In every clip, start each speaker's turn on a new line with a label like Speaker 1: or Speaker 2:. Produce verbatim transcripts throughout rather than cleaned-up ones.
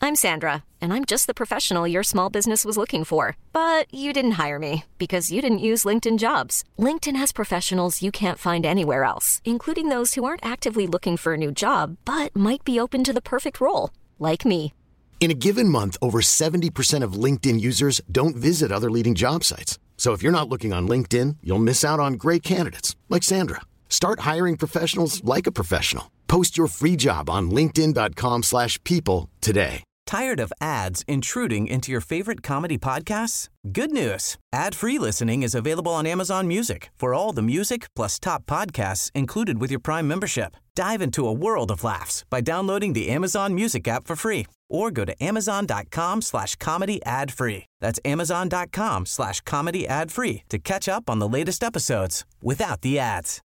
Speaker 1: I'm Sandra, and I'm just the professional your small business was looking for. But you didn't hire me because you didn't use LinkedIn Jobs. LinkedIn has professionals you can't find anywhere else, including those who aren't actively looking for a new job, but might be open to the perfect role, like me.
Speaker 2: In a given month, over seventy percent of LinkedIn users don't visit other leading job sites. So if you're not looking on LinkedIn, you'll miss out on great candidates like Sandra. Start hiring professionals like a professional. Post your free job on linkedin dot com slash people today.
Speaker 3: Tired of ads intruding into your favorite comedy podcasts? Good news. Ad-free listening is available on Amazon Music for all the music plus top podcasts included with your Prime membership. Dive into a world of laughs by downloading the Amazon Music app for free or go to amazon.com slash comedy ad free. That's amazon.com slash comedy ad free to catch up on the latest episodes without the ads.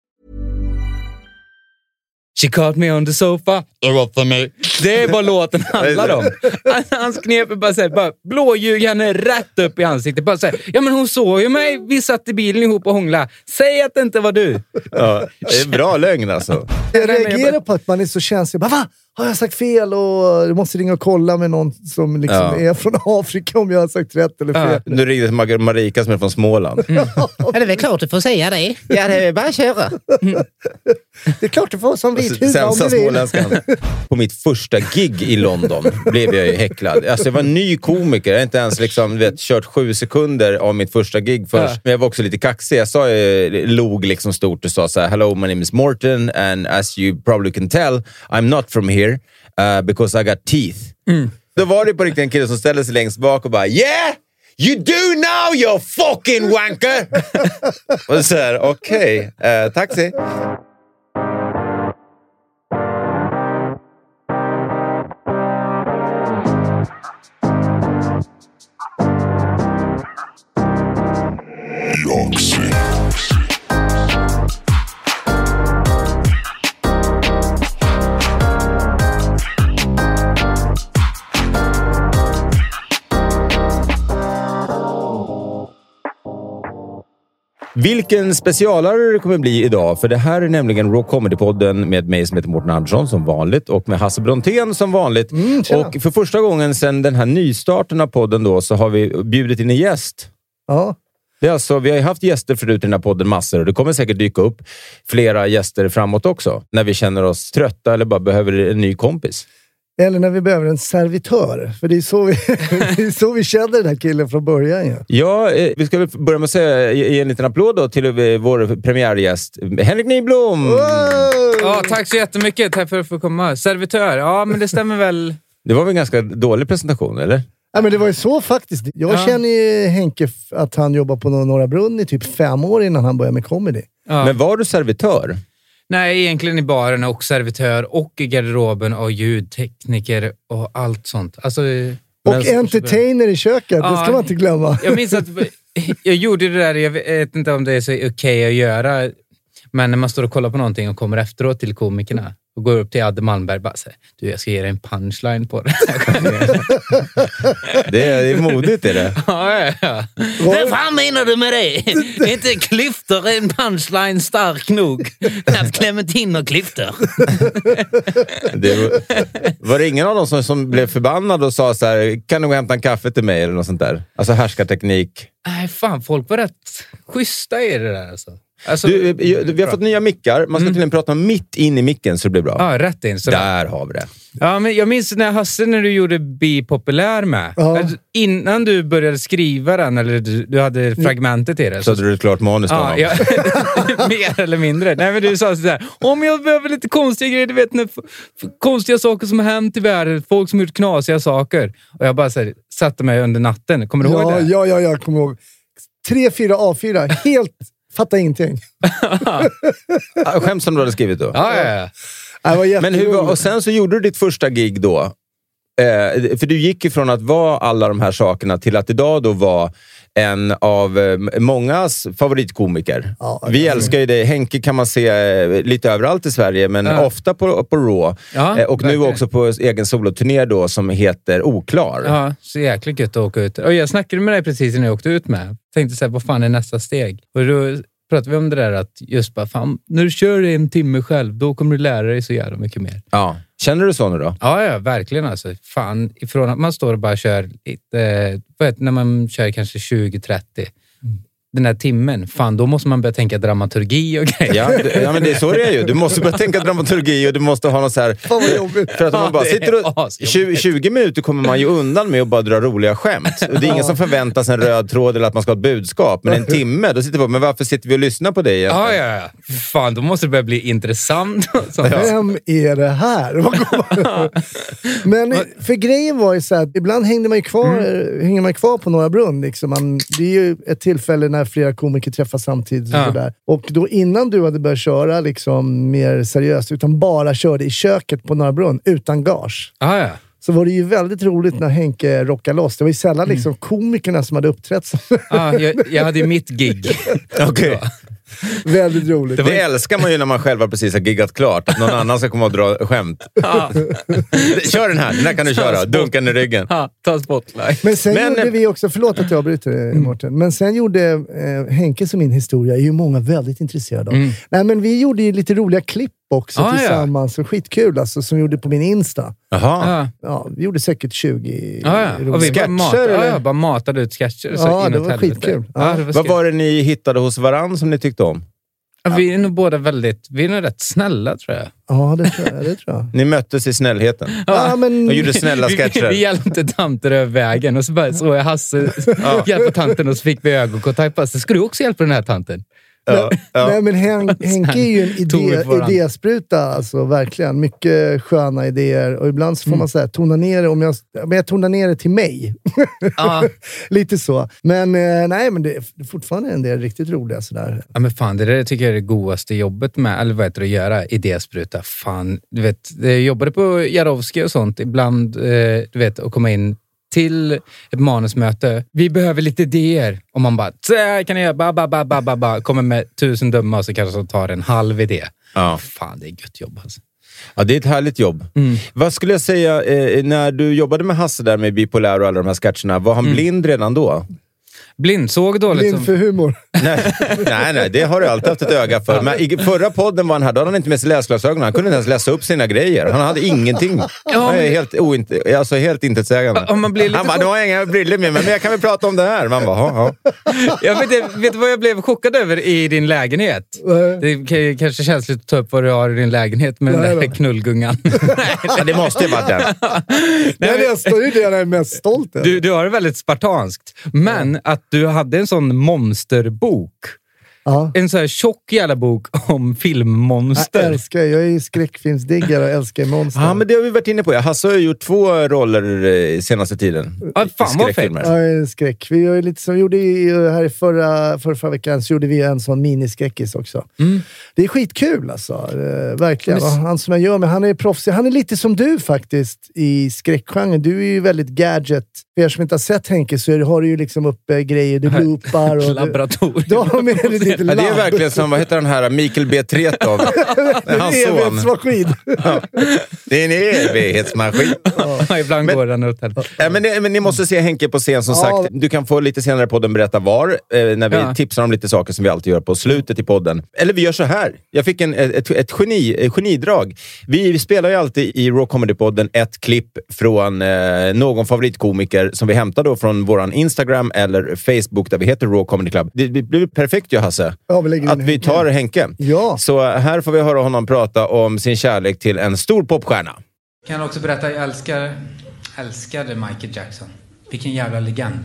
Speaker 4: She caught me on the sofa. Det är vad låten handlar om. Hans knep är bara, så här, bara blåljug henne rätt upp i ansiktet. Bara så här, ja men hon såg ju mig. Vi satt i bilen ihop och hångla. Säg att det inte var du.
Speaker 5: Ja, det är bra lögn alltså.
Speaker 6: Jag reagerar på att man är så känslig. Bara, va? Har jag sagt fel? Och du måste ringa och kolla med någon som liksom ja. är från Afrika om jag har sagt rätt eller fel.
Speaker 5: Ja. Nu ringde Mar- Marika som är från Småland.
Speaker 7: Mm. Ja, det är väl klart du får säga det. Ja, det är bara att köra.
Speaker 6: Mm. Det är klart du får som vit huvud om du vill.
Speaker 5: På mitt första gig i London blev jag ju häcklad. Alltså jag var ny komiker. Jag har inte ens liksom, vet, kört sju sekunder av mitt första gig först. Ja. Men jag var också lite kaxig. Jag sa, jag log liksom stort och sa så här: hello, my name is Morten and as you probably can tell, I'm not from here. Uh, because I got teeth. Mm. Då var det på riktigt en kille som ställde sig längst bak och bara, yeah, you do now, you fucking wanker. Och så här, okej, okay, uh, taxi. Vilken specialare det kommer bli idag, för det här är nämligen Raw Comedy-podden med mig som heter Mårten Andersson som vanligt och med Hasse Brontén som vanligt. Mm, och för första gången sedan den här nystarten av podden då så har vi bjudit in en gäst.
Speaker 6: Ja.
Speaker 5: Det är alltså, vi har ju haft gäster förut i den här podden massor och det kommer säkert dyka upp flera gäster framåt också när vi känner oss trötta eller bara behöver en ny kompis.
Speaker 6: Eller när vi behöver en servitör. För det är så vi, det är så vi känner den här killen från början. Ja,
Speaker 5: ja eh, vi ska börja med att säga ge en liten applåd då till eh, vår premiärgäst Henrik Nyblom.
Speaker 4: Wow! Ja, tack så jättemycket. Tack för att få komma. Servitör, ja men det stämmer väl.
Speaker 5: Det var väl en ganska dålig presentation, eller?
Speaker 6: Ja, men det var ju så faktiskt. Jag ja. känner ju Henke att han jobbar på Norra Brunn i typ fem år innan han började med comedy.
Speaker 5: Ja. Men var du servitör?
Speaker 4: Nej, egentligen i baren och servitör och i garderoben och ljudtekniker och allt sånt. Alltså,
Speaker 6: och entertainer i köket, ja, det ska man inte glömma.
Speaker 4: Jag minns att jag gjorde det där, jag vet inte om det är så okej okay att göra, men när man står och kollar på någonting och kommer efteråt till komikerna och går upp till Adde Malmberg och bara säger, du, jag ska ge dig en punchline på det.
Speaker 5: det, är, det är modigt, är det?
Speaker 4: Ja, ja, ja. Vad fan menar du med det? Är inte klyftor en punchline stark nog? Att Clementin och klyftor.
Speaker 5: det var, var det ingen av dem som, som blev förbannad och sa så här, kan du hämta en kaffe till mig eller något sånt där? Alltså härskarteknik.
Speaker 4: Nej, fan, folk var rätt schyssta i det där alltså. Alltså,
Speaker 5: du, vi har fått nya mickar. Man ska mm. tydligen prata mitt in i micken så det blir bra.
Speaker 4: Ja, rätt in. Sådär.
Speaker 5: Där har vi det.
Speaker 4: Ja, men jag minns när Hasse, när du gjorde Bi populär med. Ja. Alltså, innan du började skriva den, eller du, du hade fragmentet i det.
Speaker 5: Så hade du ett klart manus då?
Speaker 4: Ja, ja. Mer eller mindre. Nej, men du sa sådär, om jag behöver lite konstiga grejer, du vet, när, f- konstiga saker som har hänt i världen, folk som har gjort knasiga saker. Och jag bara så här, satte mig under natten. Kommer du
Speaker 6: ja,
Speaker 4: ihåg det?
Speaker 6: Ja, ja, jag kommer ihåg. Tre, fyra A fyra, helt... Fattar ingenting.
Speaker 5: Skämt som du hade skrivit då.
Speaker 4: Ja, ja,
Speaker 6: ja.
Speaker 5: Men hur, och sen så gjorde du ditt första gig då. Eh, för du gick ifrån att vara alla de här sakerna till att idag då vara en av eh, mångas favoritkomiker. Ja, vi älskar ju det. Henke kan man se eh, lite överallt i Sverige, men ja. ofta på, på Raw. Ja, eh, och verkligen. Nu också på egen soloturné då som heter Oklar.
Speaker 4: Ja, så jäkla gött att åka ut. Och jag snackade med dig precis när jag åkte ut med. Tänkte så här, vad fan är nästa steg? Och då pratade vi om det där att just bara, fan, när du kör en timme själv, då kommer du lära dig så jävla mycket mer.
Speaker 5: Ja. Känner du så nu då?
Speaker 4: Ja, ja, verkligen alltså. Fan, ifrån att man står och bara kör lite, vet, när man kör kanske tjugo trettio. Mm. Den här timmen, fan, då måste man börja tänka dramaturgi och grejer.
Speaker 5: Ja, det, ja men det är så det är ju. Du måste börja tänka dramaturgi och du måste ha något så här...
Speaker 6: Fan vad jobbigt.
Speaker 5: För att om man bara sitter och... tjugo, tjugo minuter kommer man ju undan med att bara dra roliga skämt. Och det är ingen som förväntar sig en röd tråd eller att man ska ha ett budskap. Men en timme, då sitter vi på, men varför sitter vi och lyssnar på det egentligen?
Speaker 4: Ja, ja, ja. Fan, då måste det börja bli intressant.
Speaker 6: Vem är det här? Men för grejen var ju så att ibland hängde man ju kvar, mm. hänger man kvar på Norra Brunn. Liksom. Man, det är ju ett tillfälle när flera komiker träffas samtidigt. Och, ja. Där. Och då innan du hade börjat köra liksom mer seriöst, utan bara körde i köket på Norra Brunn utan gage.
Speaker 4: Ah, ja.
Speaker 6: Så var det ju väldigt roligt när Henke rockade loss. Det var ju sällan liksom mm. komikerna som hade uppträtt.
Speaker 4: Ja, jag, jag hade mitt gig.
Speaker 5: Okej. Okay.
Speaker 6: Väldigt roligt.
Speaker 5: Det, det älskar man ju när man själv har precis har giggat klart. Att någon annan ska komma och dra skämt. Ja. Kör den här, den här kan du köra. Dunkan i ryggen.
Speaker 4: Ja, ta spotlight.
Speaker 6: Men sen
Speaker 5: Men,
Speaker 6: gjorde vi också, förlåt att jag avbryter det, Mårten. Men sen gjorde eh, Henke som min historia, är ju många väldigt intresserade av. Mm. Nej, men vi gjorde ju lite roliga klipp också ah, tillsammans. Ja. Och skitkul alltså, som vi gjorde på min Insta.
Speaker 5: Jaha.
Speaker 6: Ja, vi gjorde säkert tjugo
Speaker 4: ah, ja. Och vi bara matade, ja, ja, bara matade ut sketcher. Så
Speaker 6: ja, det var skitkul. Ja.
Speaker 4: Ja, det var
Speaker 5: Vad var det ni hittade hos varann som ni tyckte om?
Speaker 4: Ja, vi är nog båda väldigt, vi är nog rätt snälla, tror jag.
Speaker 6: Ja, det tror jag. Det tror jag.
Speaker 5: Ni möttes i snällheten.
Speaker 6: Ja, men...
Speaker 5: Och gjorde snälla sketcher.
Speaker 4: Vi, vi hjälpte tanter över vägen och så bara så jag Hasse ja. hjälpte tanten och så fick vi ögonkontakt på. Så ska du också hjälpa den här tanten?
Speaker 5: Ja, ja.
Speaker 6: Nej, men Hen- Henke är ju en idé, idéspruta, alltså verkligen. Mycket sköna idéer. Och ibland så får mm. man säga, tona ner det, om jag, men jag tonar ner det till mig. Ja. Lite så. Men eh, nej, men det är fortfarande en del riktigt roliga sådär.
Speaker 4: Ja, men fan, det där tycker jag är det godaste jobbet med, eller vad heter det, att göra idéspruta. Fan, du vet, jag jobbade på Jarowski och sånt ibland, eh, du vet, att komma in till ett manusmöte. Vi behöver lite idéer. Och man bara, så här kan jag göra, ba, ba, ba, ba, ba, ba. Kommer med tusen döma och så kanske de tar en halv idé. Ja. Fan, det är gött jobb alltså.
Speaker 5: Ja, det är ett härligt jobb. Mm. Vad skulle jag säga, eh, när du jobbade med Hasse där med Bipolär och alla de här sketcherna, var han mm. blind redan då?
Speaker 4: Blind, såg dåligt.
Speaker 6: Blind
Speaker 4: som...
Speaker 6: för humor.
Speaker 5: nej, nej, nej, det har du alltid haft ett öga för. Men i förra podden var han här, då hade han inte med sig läsglasögon. Han kunde inte ens läsa upp sina grejer. Han hade ingenting. Ja, han är helt, oint- alltså helt intetsägande.
Speaker 4: Ja, man blir lite
Speaker 5: han bara, du har inga briller med mig, men jag kan väl prata om det här. Man bara, ja,
Speaker 4: ja. Jag vet, vet du vad jag blev chockad över i din lägenhet? Det kanske känns lite att ta upp vad du har i din lägenhet med nej, den där knullgungan.
Speaker 5: Ja, det måste ju vara den.
Speaker 6: Nej, men jag står ju det jag är mest stolt över.
Speaker 4: Du, du har det väldigt spartanskt. Men ja. Att du hade en sån monsterbok. Ja. En sån här tjock jävla bok om filmmonster.
Speaker 6: Jag älskar, jag är ju skräckfilmsdiggare och älskar monster.
Speaker 5: Ja, men det har vi varit inne på. Hasse har ju gjort två roller senaste tiden.
Speaker 4: Ja, fan vad fett.
Speaker 6: Ja, skräck. Vi har ju lite som gjorde här i förra, förra, förra veckan så gjorde vi en sån miniskräckis också. Mm. Det är skitkul alltså. Eh, verkligen. Men... Han som jag gör med, han är proffsig. Han är lite som du faktiskt i skräckgenren. Du är ju väldigt gadget. För er som inte har sett Henke så har du ju liksom uppe grejer. Du loopar och...
Speaker 4: Laboratorium.
Speaker 6: Du har med dig lite
Speaker 5: ja, det är verkligen som, vad heter den här, Mikael B. Tretov.
Speaker 6: En evighetsmaskin.
Speaker 5: Ja. Det är en evighetsmaskin.
Speaker 4: Ja, ibland men, går den ut här.
Speaker 5: Ja, men, det, men ni måste se Henke på scen som ja. sagt. Du kan få lite senare i podden berätta var. Eh, när vi ja. tipsar om lite saker som vi alltid gör på slutet i podden. Eller vi gör så här. Jag fick en, ett, ett, geni, ett genidrag. Vi, vi spelar ju alltid i Raw Comedy-podden ett klipp från eh, någon favoritkomiker som vi hämtar då från våran Instagram eller Facebook där vi heter Raw Comedy Club. Det, det blir perfekt ju, Hasse.
Speaker 6: Ja, vi
Speaker 5: att vi tar Henke.
Speaker 6: Ja.
Speaker 5: Så här får vi höra honom prata om sin kärlek till en stor popstjärna.
Speaker 8: Kan jag också berätta, jag älskar, älskade Michael Jackson. Vilken jävla legend.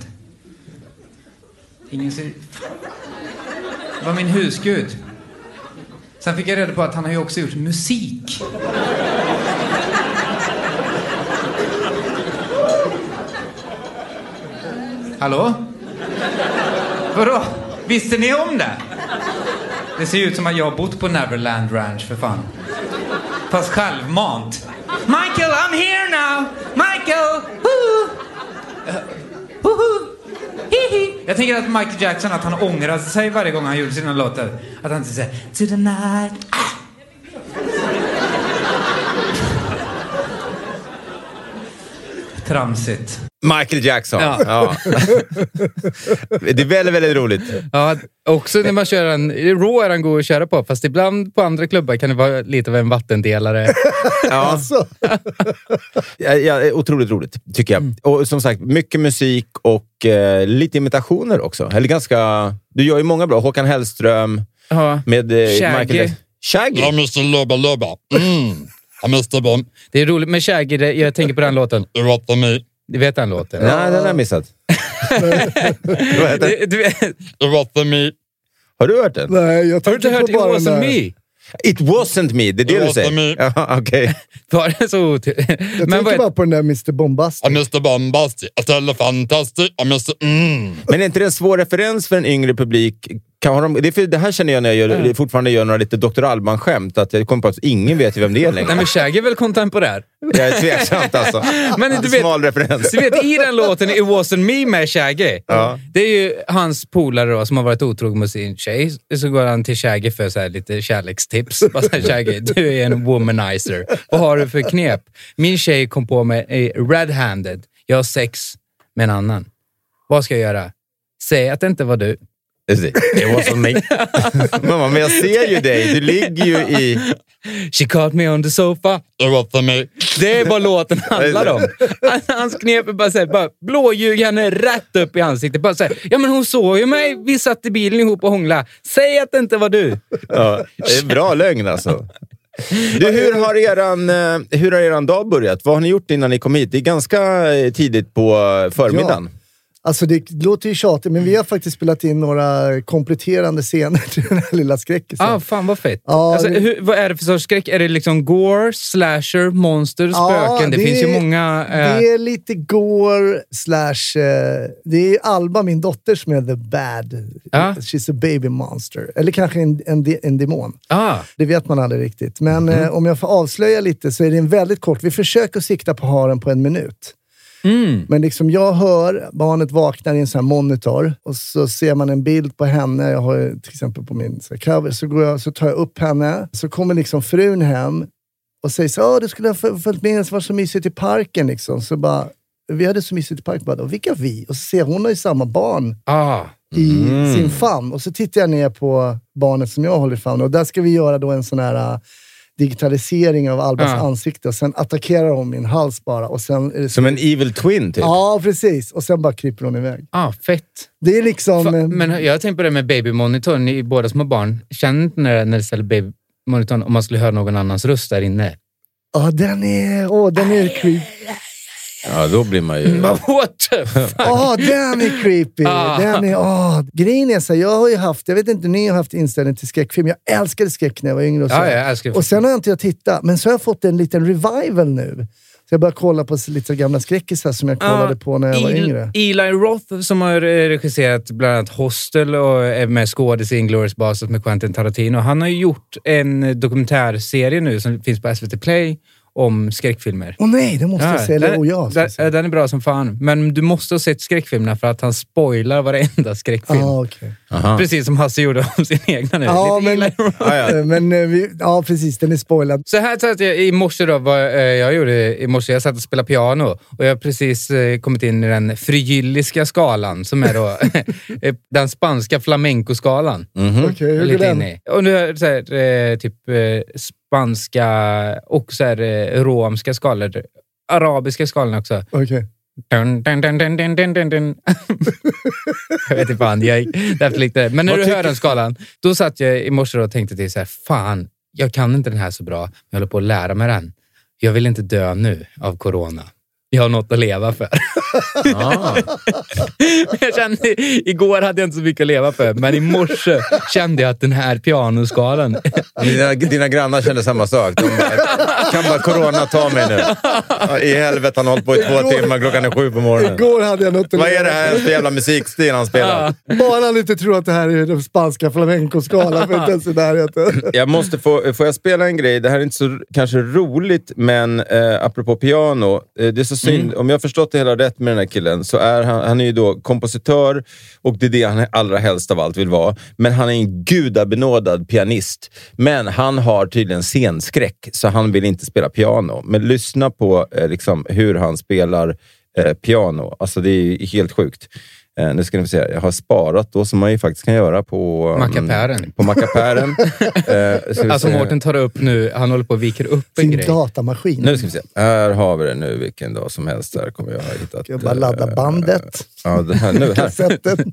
Speaker 8: Ingen ser... Det var min husgud. Sen fick jag reda på att han har ju också gjort musik. Hallå? Vadå? Visste ni om det? Det ser ut som att jag har bott på Neverland Ranch, för fan. Fast självmant. Michael, I'm here now! Michael! Woo! Uh, woohoo! Hihi! Jag tänker att Michael Jackson, att han ångrar sig varje gång han gjorde sina låtar. Att han inte säger to the night. Ah! tramsigt.
Speaker 5: Michael Jackson.
Speaker 4: Ja.
Speaker 5: Ja. Det är väldigt, väldigt roligt.
Speaker 4: Ja, också när man kör en... Raw är han god att köra på, fast ibland på andra klubbar kan det vara lite av en vattendelare.
Speaker 5: Ja.
Speaker 6: Alltså.
Speaker 5: Ja, ja, otroligt roligt, tycker jag. Mm. Och som sagt, mycket musik och eh, lite imitationer också. Eller ganska... Du gör ju många bra. Håkan Hellström
Speaker 4: Ja.
Speaker 5: med eh,
Speaker 4: Shaggy.
Speaker 5: Michael... Shaggy?
Speaker 9: Jag måste lubba lubba. Mm. Jag måste bomb.
Speaker 4: Det är roligt med Shaggy. det- Jag tänker på den låten.
Speaker 9: Det var för mig.
Speaker 4: Du vet den låten?
Speaker 5: Nej, den har jag missat. Vad heter det?
Speaker 4: Du, du vet,
Speaker 9: Det var för mig.
Speaker 5: Har du hört den?
Speaker 6: Nej, jag
Speaker 4: har du inte
Speaker 6: tänkte
Speaker 4: hört
Speaker 6: på
Speaker 4: It
Speaker 6: bara den
Speaker 4: wasn't
Speaker 6: där.
Speaker 4: me?
Speaker 5: It wasn't me, det är det
Speaker 9: It
Speaker 5: du
Speaker 9: wasn't
Speaker 5: säger.
Speaker 9: me.
Speaker 5: Ja, okej.
Speaker 4: Var det så otur?
Speaker 6: Jag
Speaker 4: Men
Speaker 6: tänker
Speaker 4: vad
Speaker 6: bara på den där mister Bombastic.
Speaker 9: Jag måste bombastic. Jag ställer fantastiskt. Jag måste... Mm.
Speaker 5: Men är inte det en svår referens för en yngre publik? Kan ha de, det, är för, det här känner jag när jag gör, fortfarande gör några lite doktor Alban-skämt. Att jag kommer på att ingen vet ju vem det är längre.
Speaker 4: Nej, men Shaggy är väl kontemporär?
Speaker 5: Jag är tveksamt alltså.
Speaker 4: Men du vet,
Speaker 5: Smal referens.
Speaker 4: du vet, i den låten It wasn't me med Shaggy,
Speaker 5: Ja.
Speaker 4: det är ju hans polare då, som har varit otrogen med sin tjej. Så går han till Shaggy för så här lite kärlekstips. Bara så här, Shaggy, du är en womanizer. Vad har du för knep? Min tjej kom på mig red-handed. Jag har sex med en annan. Vad ska jag göra? Säg att det inte var du.
Speaker 5: Det var som mig. Mamma, men jag ser ju dig. Du ligger ju i...
Speaker 4: She caught me on the sofa.
Speaker 9: Det var för mig.
Speaker 4: Det är vad låten handlar om. Hans knep är bara såhär, bara blåljug henne rätt upp i ansiktet. Bara såhär, ja men hon såg ju mig. Vi satt i bilen ihop och hångla. Säg att det inte var du.
Speaker 5: Ja, det är bra lögn alltså. Du, hur har eran, eh, hur har eran dag börjat? Vad har ni gjort innan ni kom hit? Det är ganska eh, tidigt på eh, förmiddagen.
Speaker 6: Alltså det låter ju tjatigt, men vi har faktiskt spelat in några kompletterande scener till den här lilla skräckisen.
Speaker 4: Ah, fan vad fett.
Speaker 6: Ja,
Speaker 4: alltså,
Speaker 6: det-
Speaker 4: hur, vad är det för sorts skräck? Är det liksom gore, slasher, monster,
Speaker 6: Ja,
Speaker 4: spöken? Det,
Speaker 6: det
Speaker 4: finns ju
Speaker 6: är-
Speaker 4: många... Eh,
Speaker 6: Det är lite gore slash... Eh, det är Alba, min dotter, som är the bad.
Speaker 4: Ja.
Speaker 6: She's a baby monster. Eller kanske en, en, de- en demon.
Speaker 4: ah,
Speaker 6: Det vet man aldrig riktigt. Men eh, om jag får avslöja lite så är det en väldigt kort... Vi försöker sikta på haren på en minut.
Speaker 4: mm.
Speaker 6: Men liksom jag hör barnet vaknar i en sån här monitor och så ser man en bild på henne. Jag har ju till exempel på min så här cover, så, går jag, så tar jag upp henne. Så kommer liksom frun hem och säger så, ja, du skulle ha f- följt med oss, var så mysigt i parken liksom. Så bara, vi hade så mysigt i parken. Bara, och vilka vi? Och så ser hon har ju samma barn
Speaker 4: Ah.
Speaker 6: i sin famn. Och så tittar jag ner på barnet som jag håller i famn. Och där ska vi göra då en sån här uh, digitalisering av Albas
Speaker 4: Ja.
Speaker 6: ansikte. Och sen attackerar hon min hals bara. Och sen är det så...
Speaker 5: Som en evil twin typ.
Speaker 6: Ja, precis. Och sen bara kryper hon iväg.
Speaker 4: ah, fett.
Speaker 6: Det är liksom...
Speaker 4: Fa-
Speaker 6: eh,
Speaker 4: men jag har tänkt på det med babymonitorn. Ni är båda små barn. Känner inte när, när det ställer babymonitorn om man skulle höra någon annans röst där inne?
Speaker 6: Ja, den är... Åh, den är creepy.
Speaker 5: Ja, då blir man ju...
Speaker 4: But what the fuck?
Speaker 6: Åh, den är creepy.
Speaker 4: Ah.
Speaker 6: Den är... Åh. Grejen är så här, jag har ju haft... Jag vet inte, ni har haft inställning till skräckfilm. Jag älskade skräck när jag var yngre och så.
Speaker 4: Ja, jag älskar
Speaker 6: Och sen har jag inte jag tittat. Men så har jag fått en liten revival nu. Så jag börjar kolla på lite gamla skräckisar som jag kollade på när jag var
Speaker 4: El-
Speaker 6: yngre.
Speaker 4: Eli Roth som har eh, regisserat bland annat Hostel och är med skådis i Inglourious Basterds med Quentin Tarantino. Han har ju gjort en dokumentärserie nu som finns på S V T Play om skräckfilmer.
Speaker 6: Åh nej, det måste jag säga. Eller,
Speaker 4: den,
Speaker 6: oh, ja, ska jag
Speaker 4: den,
Speaker 6: säga.
Speaker 4: den är bra som fan. Men du måste ha sett skräckfilmerna för att han spoilar varenda skräckfilm.
Speaker 6: Ah, okej.
Speaker 5: Aha.
Speaker 4: Precis som Hasse gjorde om sin egna nu.
Speaker 6: Ja,
Speaker 4: Lite
Speaker 6: men,
Speaker 4: Eli Roth.
Speaker 5: Ja, ja.
Speaker 6: men eh, vi, ja, precis. Den är spoilad.
Speaker 4: Så här satt jag i morse då, vad eh, jag gjorde i morse, jag satt och spelade piano och jag har precis eh, kommit in i den frigilliska skalan som är då eh, den spanska flamenco-skalan.
Speaker 5: Mhm.
Speaker 6: Okej, hur går
Speaker 4: Lite
Speaker 6: den?
Speaker 4: inne i. Och nu är det så här, eh, typ eh, spanska och så här eh, romska skalor, arabiska skalor också.
Speaker 6: Okej.
Speaker 4: Dun, dun, dun, dun, dun, dun, dun, dun. Jag vet inte fan, jag därför likte. Men när
Speaker 5: Vad
Speaker 4: du
Speaker 5: tycker-
Speaker 4: hör den skalan, då satt jag i morse och tänkte till så här, fan, jag kan inte den här så bra, men jag håller på att lära mig den. Jag vill inte dö nu av corona. Jag har något att leva för.
Speaker 5: Ah.
Speaker 4: Jag kände, igår hade jag inte så mycket att leva för, men i morse kände jag att den här pianoskalan...
Speaker 5: Dina, dina grannar kände samma sak. De bara, kan bara corona ta mig nu? Ja, i helvete, han har hållit på i två timmar, klockan är sju på morgonen.
Speaker 6: Igår hade jag något att
Speaker 5: Vad är
Speaker 6: leva
Speaker 5: det här för jävla musikstil han spelar?
Speaker 6: Bara han inte tror att det här är den spanska flamenco-skalan, för inte ens i närheten.
Speaker 5: Jag måste få, får jag spela en grej? Det här är inte så kanske roligt, men eh, apropå piano, eh, det är så synd. Om jag har förstått det hela rätt med den här killen, så är han, han är ju då kompositör, och det är det han allra helst av allt vill vara. Men han är en gudabenådad pianist. Men han har tydligen scenskräck, så han vill inte spela piano. Men lyssna på eh, liksom, hur han spelar eh, piano. Alltså det är helt sjukt. Eh, nu ska ni få se, jag har sparat då som man ju faktiskt kan göra på... Um,
Speaker 4: Mackapären.
Speaker 5: På mackapären. eh,
Speaker 4: alltså Mårten tar upp nu, han håller på och viker upp en
Speaker 6: Sin
Speaker 4: grej.
Speaker 6: datamaskin.
Speaker 5: Nu ska vi se, här har vi det nu vilken dag som helst. Här kommer jag ha hittat...
Speaker 6: Jag bara ladda bandet.
Speaker 5: Eh, ja, det här, nu här.
Speaker 6: Kassetten.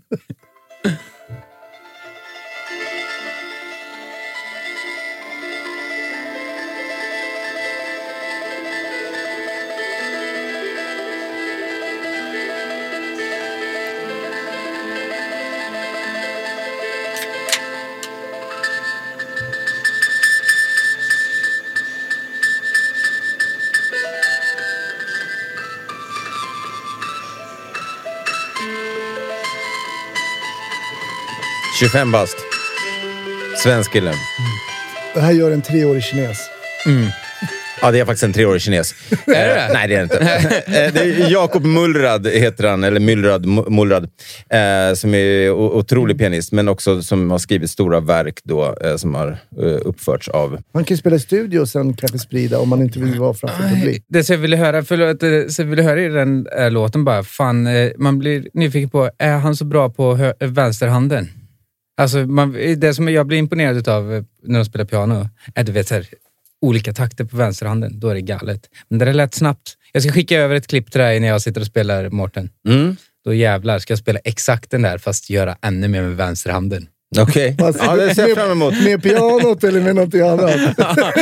Speaker 5: tjugofem bast. Svensk kille. Mm.
Speaker 6: Det här gör en treårig kines.
Speaker 5: Mm. Ja, det är faktiskt en treårig kines.
Speaker 4: Är det?
Speaker 5: Nej, det är det inte. Det är Jakob Mullrad heter han, eller Mullrad, Mullrad eh, som är otrolig pianist, men också som har skrivit stora verk då, eh, som har eh, uppförts av...
Speaker 6: Man kan ju spela i studio och sen kanske sprida om man inte vill vara framför publik.
Speaker 4: Det så jag ville höra, förlåt, så jag ville höra i den äh, låten bara, fan, eh, man blir nyfiken på, är han så bra på hö- vänsterhanden? Alltså, man, det som jag blir imponerad av när de spelar piano är, du vet, så här, olika takter på vänsterhanden. Då är det galet. Men det är lätt snabbt. Jag ska skicka över ett klipp till dig när jag sitter och spelar Mårten.
Speaker 5: Mm.
Speaker 4: Då jävlar ska jag spela exakt den där, fast göra ännu mer med vänsterhanden.
Speaker 5: Okej. Okay.
Speaker 6: Alltså,
Speaker 5: ja, det ser jag fram emot.
Speaker 6: Med pianot eller med något annat?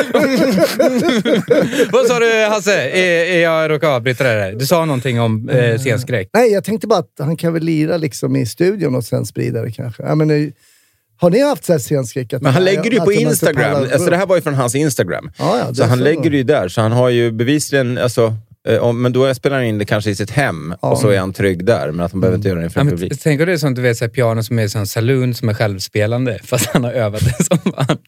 Speaker 4: Vad sa du, Hasse? E- jag råkade avbryta det där. Du sa någonting om eh, scenskräck.
Speaker 6: Nej, jag tänkte bara att han kan väl lira liksom i studion och sen sprida det kanske. Jag menar, har ni haft så här scenskräck?
Speaker 5: Men han lägger det ju på Instagram. Alltså det här var ju från hans Instagram.
Speaker 6: Ja, ja,
Speaker 5: så han
Speaker 6: så
Speaker 5: lägger det ju där. Så han har ju bevisligen... Alltså, eh, men då spelar han in det kanske i sitt hem. Ja. Och så är han trygg där. Men att han behöver inte göra det inför
Speaker 4: ja,
Speaker 5: publik.
Speaker 4: Tänk det är som du vet, så här, piano som är en saloon som är självspelande. Fast han har övat det som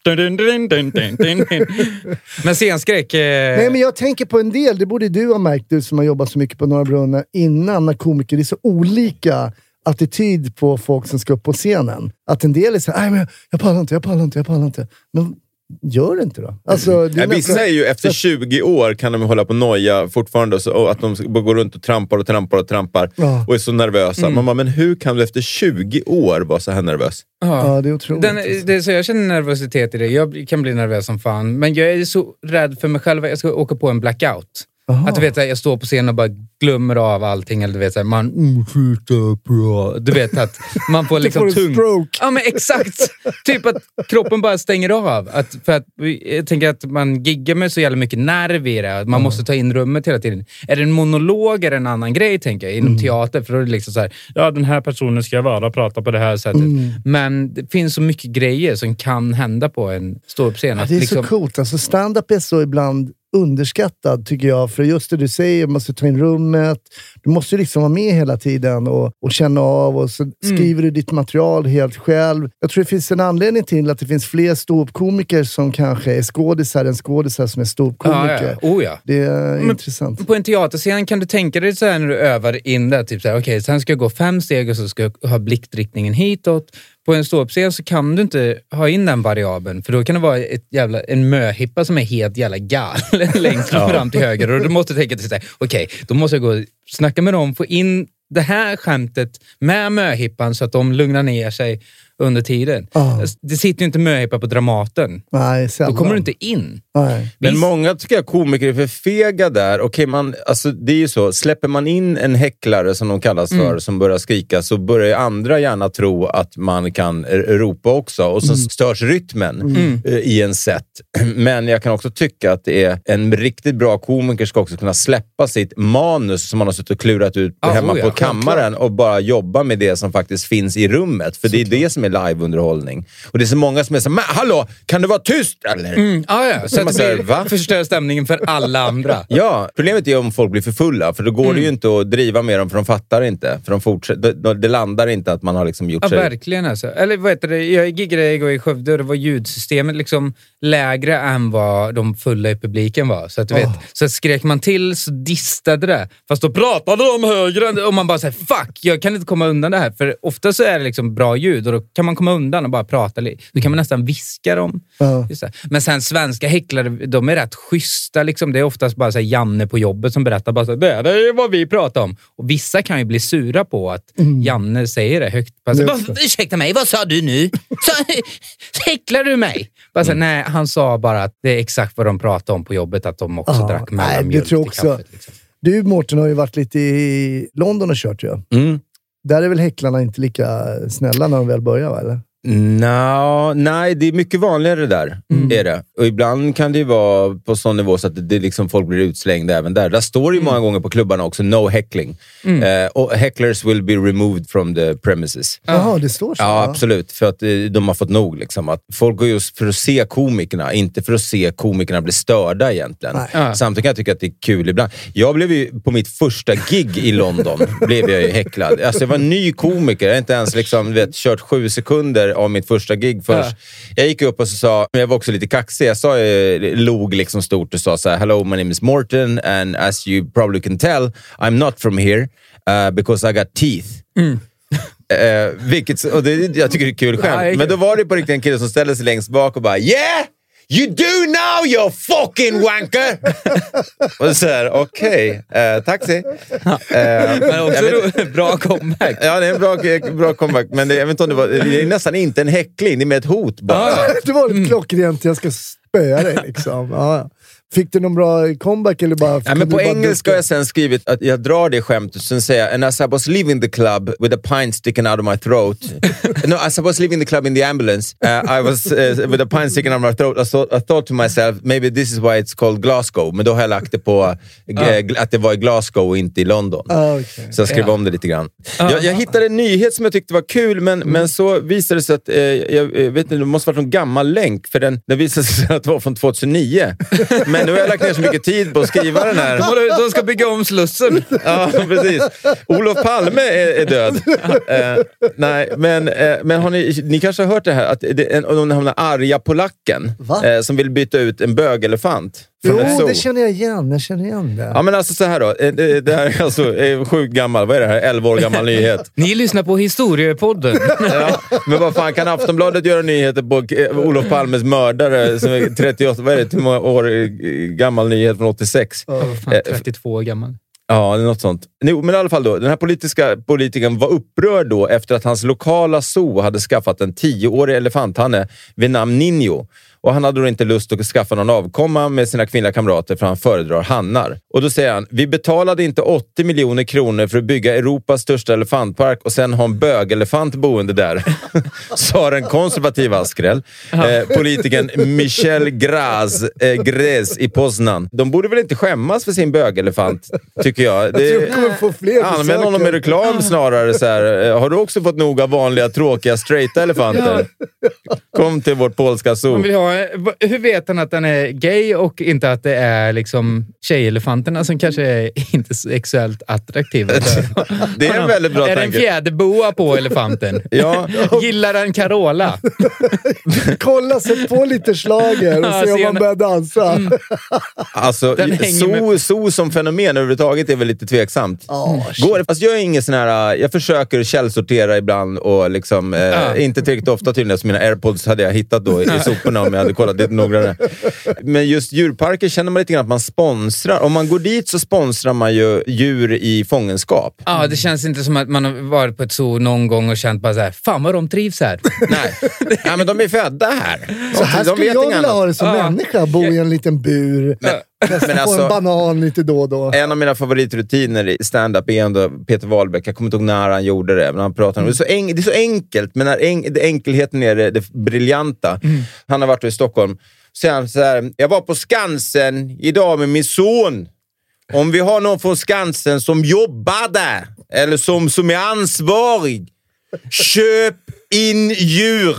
Speaker 4: men scenskräck... Eh...
Speaker 6: Nej, men jag tänker på en del. Det borde du ha märkt, du som har jobbat så mycket på Norra Brunn innan, när komiker. Det är så olika attityd på folk som ska upp på scenen. Att en del är så här, nej men jag, jag pallar inte, jag pallar inte, jag pallar inte. Men gör det inte då. Alltså, det är
Speaker 5: vissa nästan... är ju efter tjugo år kan de hålla på noja fortfarande så, och att de går runt och trampar och trampar och trampar ja. Och är så nervösa. Mm. Man bara, men hur kan du efter tjugo år vara så här nervös?
Speaker 6: Ja, ja det är otroligt.
Speaker 4: Den, det är så jag känner nervositet i det. Jag kan bli nervös som fan. Men jag är så rädd för mig själv. Jag ska åka på en blackout. Aha. Att du vet, jag står på scenen och bara glömmer av allting. Eller du vet, så här, man... Du vet att man får liksom tung...
Speaker 6: stroke.
Speaker 4: Ja, men exakt. Typ att kroppen bara stänger av. Att, för att jag tänker att man giggar med så jävla mycket nerv i det. Man mm. måste ta in rummet hela tiden. Är det en monolog eller en annan grej, tänker jag, inom mm. teater? För då är det liksom så här, ja, den här personen ska vara och prata på det här sättet. Mm. Men det finns så mycket grejer som kan hända på en ståuppscen.
Speaker 6: Ja, det är
Speaker 4: liksom...
Speaker 6: så coolt. Alltså stand-up är så ibland underskattad, tycker jag. För just det du säger, man måste ta in rummet. Du måste liksom vara med hela tiden och, och känna av. Och så mm. skriver du ditt material helt själv. Jag tror det finns en anledning till att det finns fler ståuppkomiker som kanske är skådisar än skådisar som är ståuppkomiker.
Speaker 4: Ja, ja. Oh, ja.
Speaker 6: Det är
Speaker 4: men
Speaker 6: intressant.
Speaker 4: På en teaterscen kan du tänka dig så här när du övar in där. Typ så här, okej, okay, sen ska jag gå fem steg och så ska jag ha blickriktningen hitåt. På en ståuppscen så kan du inte ha in den variabeln. För då kan det vara ett jävla, en möhippa som är helt jävla galen längst ja. fram till höger. Och du måste tänka till sig, okej, okay, då måste jag gå och snacka med dem, få in det här skämtet med möhippan så att de lugnar ner sig under tiden. Oh. Det sitter ju inte möhippa på Dramaten.
Speaker 6: Nej, sällan.
Speaker 4: Då kommer du inte in.
Speaker 6: Nej.
Speaker 5: Men många tycker jag komiker är för fega där. Okej, man, alltså, det är ju så. Släpper man in en häcklare som de kallas för mm. som börjar skrika, så börjar andra gärna tro att man kan ropa också. Och så mm. störs rytmen mm. i en set. Men jag kan också tycka att det är en riktigt bra komiker ska också kunna släppa sitt manus som man har suttit och klurat ut ah, hemma oh ja, på kammaren klart. Och bara jobba med det som faktiskt finns i rummet. För så det är klart. Det som är liveunderhållning. Och det är så många som är så, men hallå, kan du vara tyst eller?
Speaker 4: Mm, ah, ja. Så, så att det säger, va? Förstör stämningen för alla andra.
Speaker 5: Ja, problemet är om folk blir för fulla, för då går mm. det ju inte att driva med dem, för de fattar inte. För de fortsätter, det, det landar inte att man har liksom gjort
Speaker 4: ja,
Speaker 5: sig...
Speaker 4: Ja, verkligen alltså. Eller vad heter det, jag giggade igår i Skövde och det var ljudsystemet liksom lägre än vad de fulla i publiken var. Så att du oh. vet, så skrek man till så distade det. Fast då pratade de högre och man bara säger fuck, jag kan inte komma undan det här. För ofta så är det liksom bra ljud och då kan man komma undan och bara prata lite. Då kan man nästan viska dem.
Speaker 6: Ja.
Speaker 4: Just det. Men sen svenska häcklare, de är rätt schyssta. Liksom. Det är oftast bara så här, Janne på jobbet som berättar bara så här, det, det är vad vi pratar om. Och vissa kan ju bli sura på att mm. Janne säger det högt. Bara så, bara, ursäkta mig, vad sa du nu? Så, häcklar du mig? Bara så, mm. Nej, han sa bara att det är exakt vad de pratar om på jobbet. Att de också
Speaker 6: Aha,
Speaker 4: drack mellanmjölk till kaffet. Liksom.
Speaker 6: Du, Mårten, har ju varit lite i London och kört, tror jag.
Speaker 5: Mm.
Speaker 6: Där är väl häcklarna inte lika snälla när de väl börjar, va, eller?
Speaker 5: No, nej, det är mycket vanligare där. Mm. Är det. Och ibland kan det ju vara på sån nivå så att det, det liksom folk blir utslängda även där. Där står det ju mm. många gånger på klubbarna också, no heckling. Mm. Uh, och hecklers will be removed from the premises.
Speaker 6: Jaha, det står så?
Speaker 5: Ja, absolut. För att uh, de har fått nog. Liksom, att folk går just för att se komikerna, inte för att se komikerna bli störda egentligen. Uh. Samtidigt kan jag tycka att det är kul ibland. Jag blev ju på mitt första gig i London blev jag ju häcklad. Alltså jag var ny komiker. Jag har inte ens liksom, vet, kört sju sekunder av mitt första gig först. Ja. Jag gick upp och så sa, men jag var också lite kaxig. Jag sa, jag log liksom stort och sa så här: hello, my name is Morten and as you probably can tell, I'm not from here uh, because I got teeth. Mm. uh, vilket, och det, jag tycker det är kul skämt. Ja, men då var det på riktigt en kille som ställde sig längst bak och bara, yeah! You do now, you fucking wanker! Och så här, okej, okay, uh, taxi. Uh,
Speaker 4: men också vet, bra comeback.
Speaker 5: Ja, det är en bra, bra comeback. Men det, jag vet inte om det var, det är nästan inte en häckling, det är med ett hot bara.
Speaker 6: Ah, det var lite klockrent, jag ska spöa dig liksom. Ah. Fick du någon bra comeback eller bara...
Speaker 5: Ja, men på engelska har jag sen skrivit att jag drar det skämtet och sen säger and as I was leaving the club with a pint sticking out of my throat no, as I was leaving the club in the ambulance uh, I was uh, with a pint sticking out of my throat I thought, I thought to myself maybe this is why it's called Glasgow, men då har jag lagt det på uh, att det var i Glasgow och inte i London.
Speaker 6: Uh, okay.
Speaker 5: Så jag skrev yeah. om det lite grann. Uh, jag, jag hittade en nyhet som jag tyckte var kul, men, mm. men så visade det sig att eh, jag vet inte, det måste vara någon gammal länk, för den, den visade sig att det var från tjugohundranio. Men nu har jag lagt ner så mycket tid på att skriva den här.
Speaker 4: De ska bygga om Slussen.
Speaker 5: Ja, precis. Olof Palme är, är död. Uh, nej, men, uh, men har ni, ni kanske har hört det här, att det är en, den här arga polacken uh, som vill byta ut en bögelefant.
Speaker 6: Jo, det känner jag igen. Jag känner igen det.
Speaker 5: Ja, men alltså så här då. Det, det här är alltså är sjukt gammal. Vad är det här? elva år gammal nyhet.
Speaker 4: Ni lyssnar på Historiepodden.
Speaker 5: Ja, men vad fan, kan Aftonbladet göra nyheter på Olof Palmes mördare som är trettioåtta, vad är det, till många år gammal nyhet från åttiosex?
Speaker 4: Oh, fan, trettiotvå år gammal.
Speaker 5: Ja, det är något sånt. No, men i alla fall då, den här politiska politikern var upprörd då efter att hans lokala zoo hade skaffat en tioårig elefanthanne vid namn Ninjo. Och han hade då inte lust att skaffa någon avkomma med sina kvinnliga kamrater, för han föredrar hannar. Och då säger han, vi betalade inte åttio miljoner kronor för att bygga Europas största elefantpark och sen ha en bögelefant boende där. Sa den konservativa Askrell. Eh, politikern Michel Graz, eh, Grez i Poznan. De borde väl inte skämmas för sin bögelefant, tycker jag. Det,
Speaker 6: jag tror kommer få fler
Speaker 5: använd honom med reklam snarare. Så här. Har du också fått nog av vanliga, tråkiga, straighta elefanter? Kom till vårt polska zoo.
Speaker 4: Hur vet han att den är gay och inte att det är liksom tjejelefanterna som kanske är inte sexuellt attraktiva?
Speaker 5: Det är en väldigt bra
Speaker 4: tanke. Är det en fjäderboa på elefanten?
Speaker 5: Ja.
Speaker 4: Gillar han Carola?
Speaker 6: Kolla, sätt på lite slager och se om man börjar dansa. Mm.
Speaker 5: Alltså, so, so som fenomen överhuvudtaget är väl lite tveksamt.
Speaker 6: Oh,
Speaker 5: Går, alltså, jag är ingen sån här, jag försöker källsortera ibland och liksom, eh, ah. inte tillräckligt ofta tydligen, så mina AirPods hade jag hittat då i, i soporna om jag hade kollat lite noggrannare. Men just djurparker känner man lite grann att man sponsrar. Om man går dit så sponsrar man ju djur i fångenskap.
Speaker 4: Ja, ah, det känns inte som att man har varit på ett zoo någon gång och känt bara så här, fan vad de trivs här.
Speaker 5: Nej. Nej, men de är födda här.
Speaker 6: Så här
Speaker 5: de
Speaker 6: skulle jag vilja ha det som
Speaker 4: ah.
Speaker 6: människa, bo i en liten bur.
Speaker 5: Men, men alltså,
Speaker 6: en banan lite då och då.
Speaker 5: En av mina favoritrutiner i stand-up är ändå Peter Wahlbeck. Jag kommer inte ihåg när han gjorde det, men han pratar om det. Det är så, en, det är så enkelt, men när en, det enkelheten är det, det briljanta. Mm. Han har varit i Stockholm. Så han så här, jag var på Skansen idag med min son. Om vi har någon från Skansen som jobbar där, eller som, som är ansvarig, köp in djur.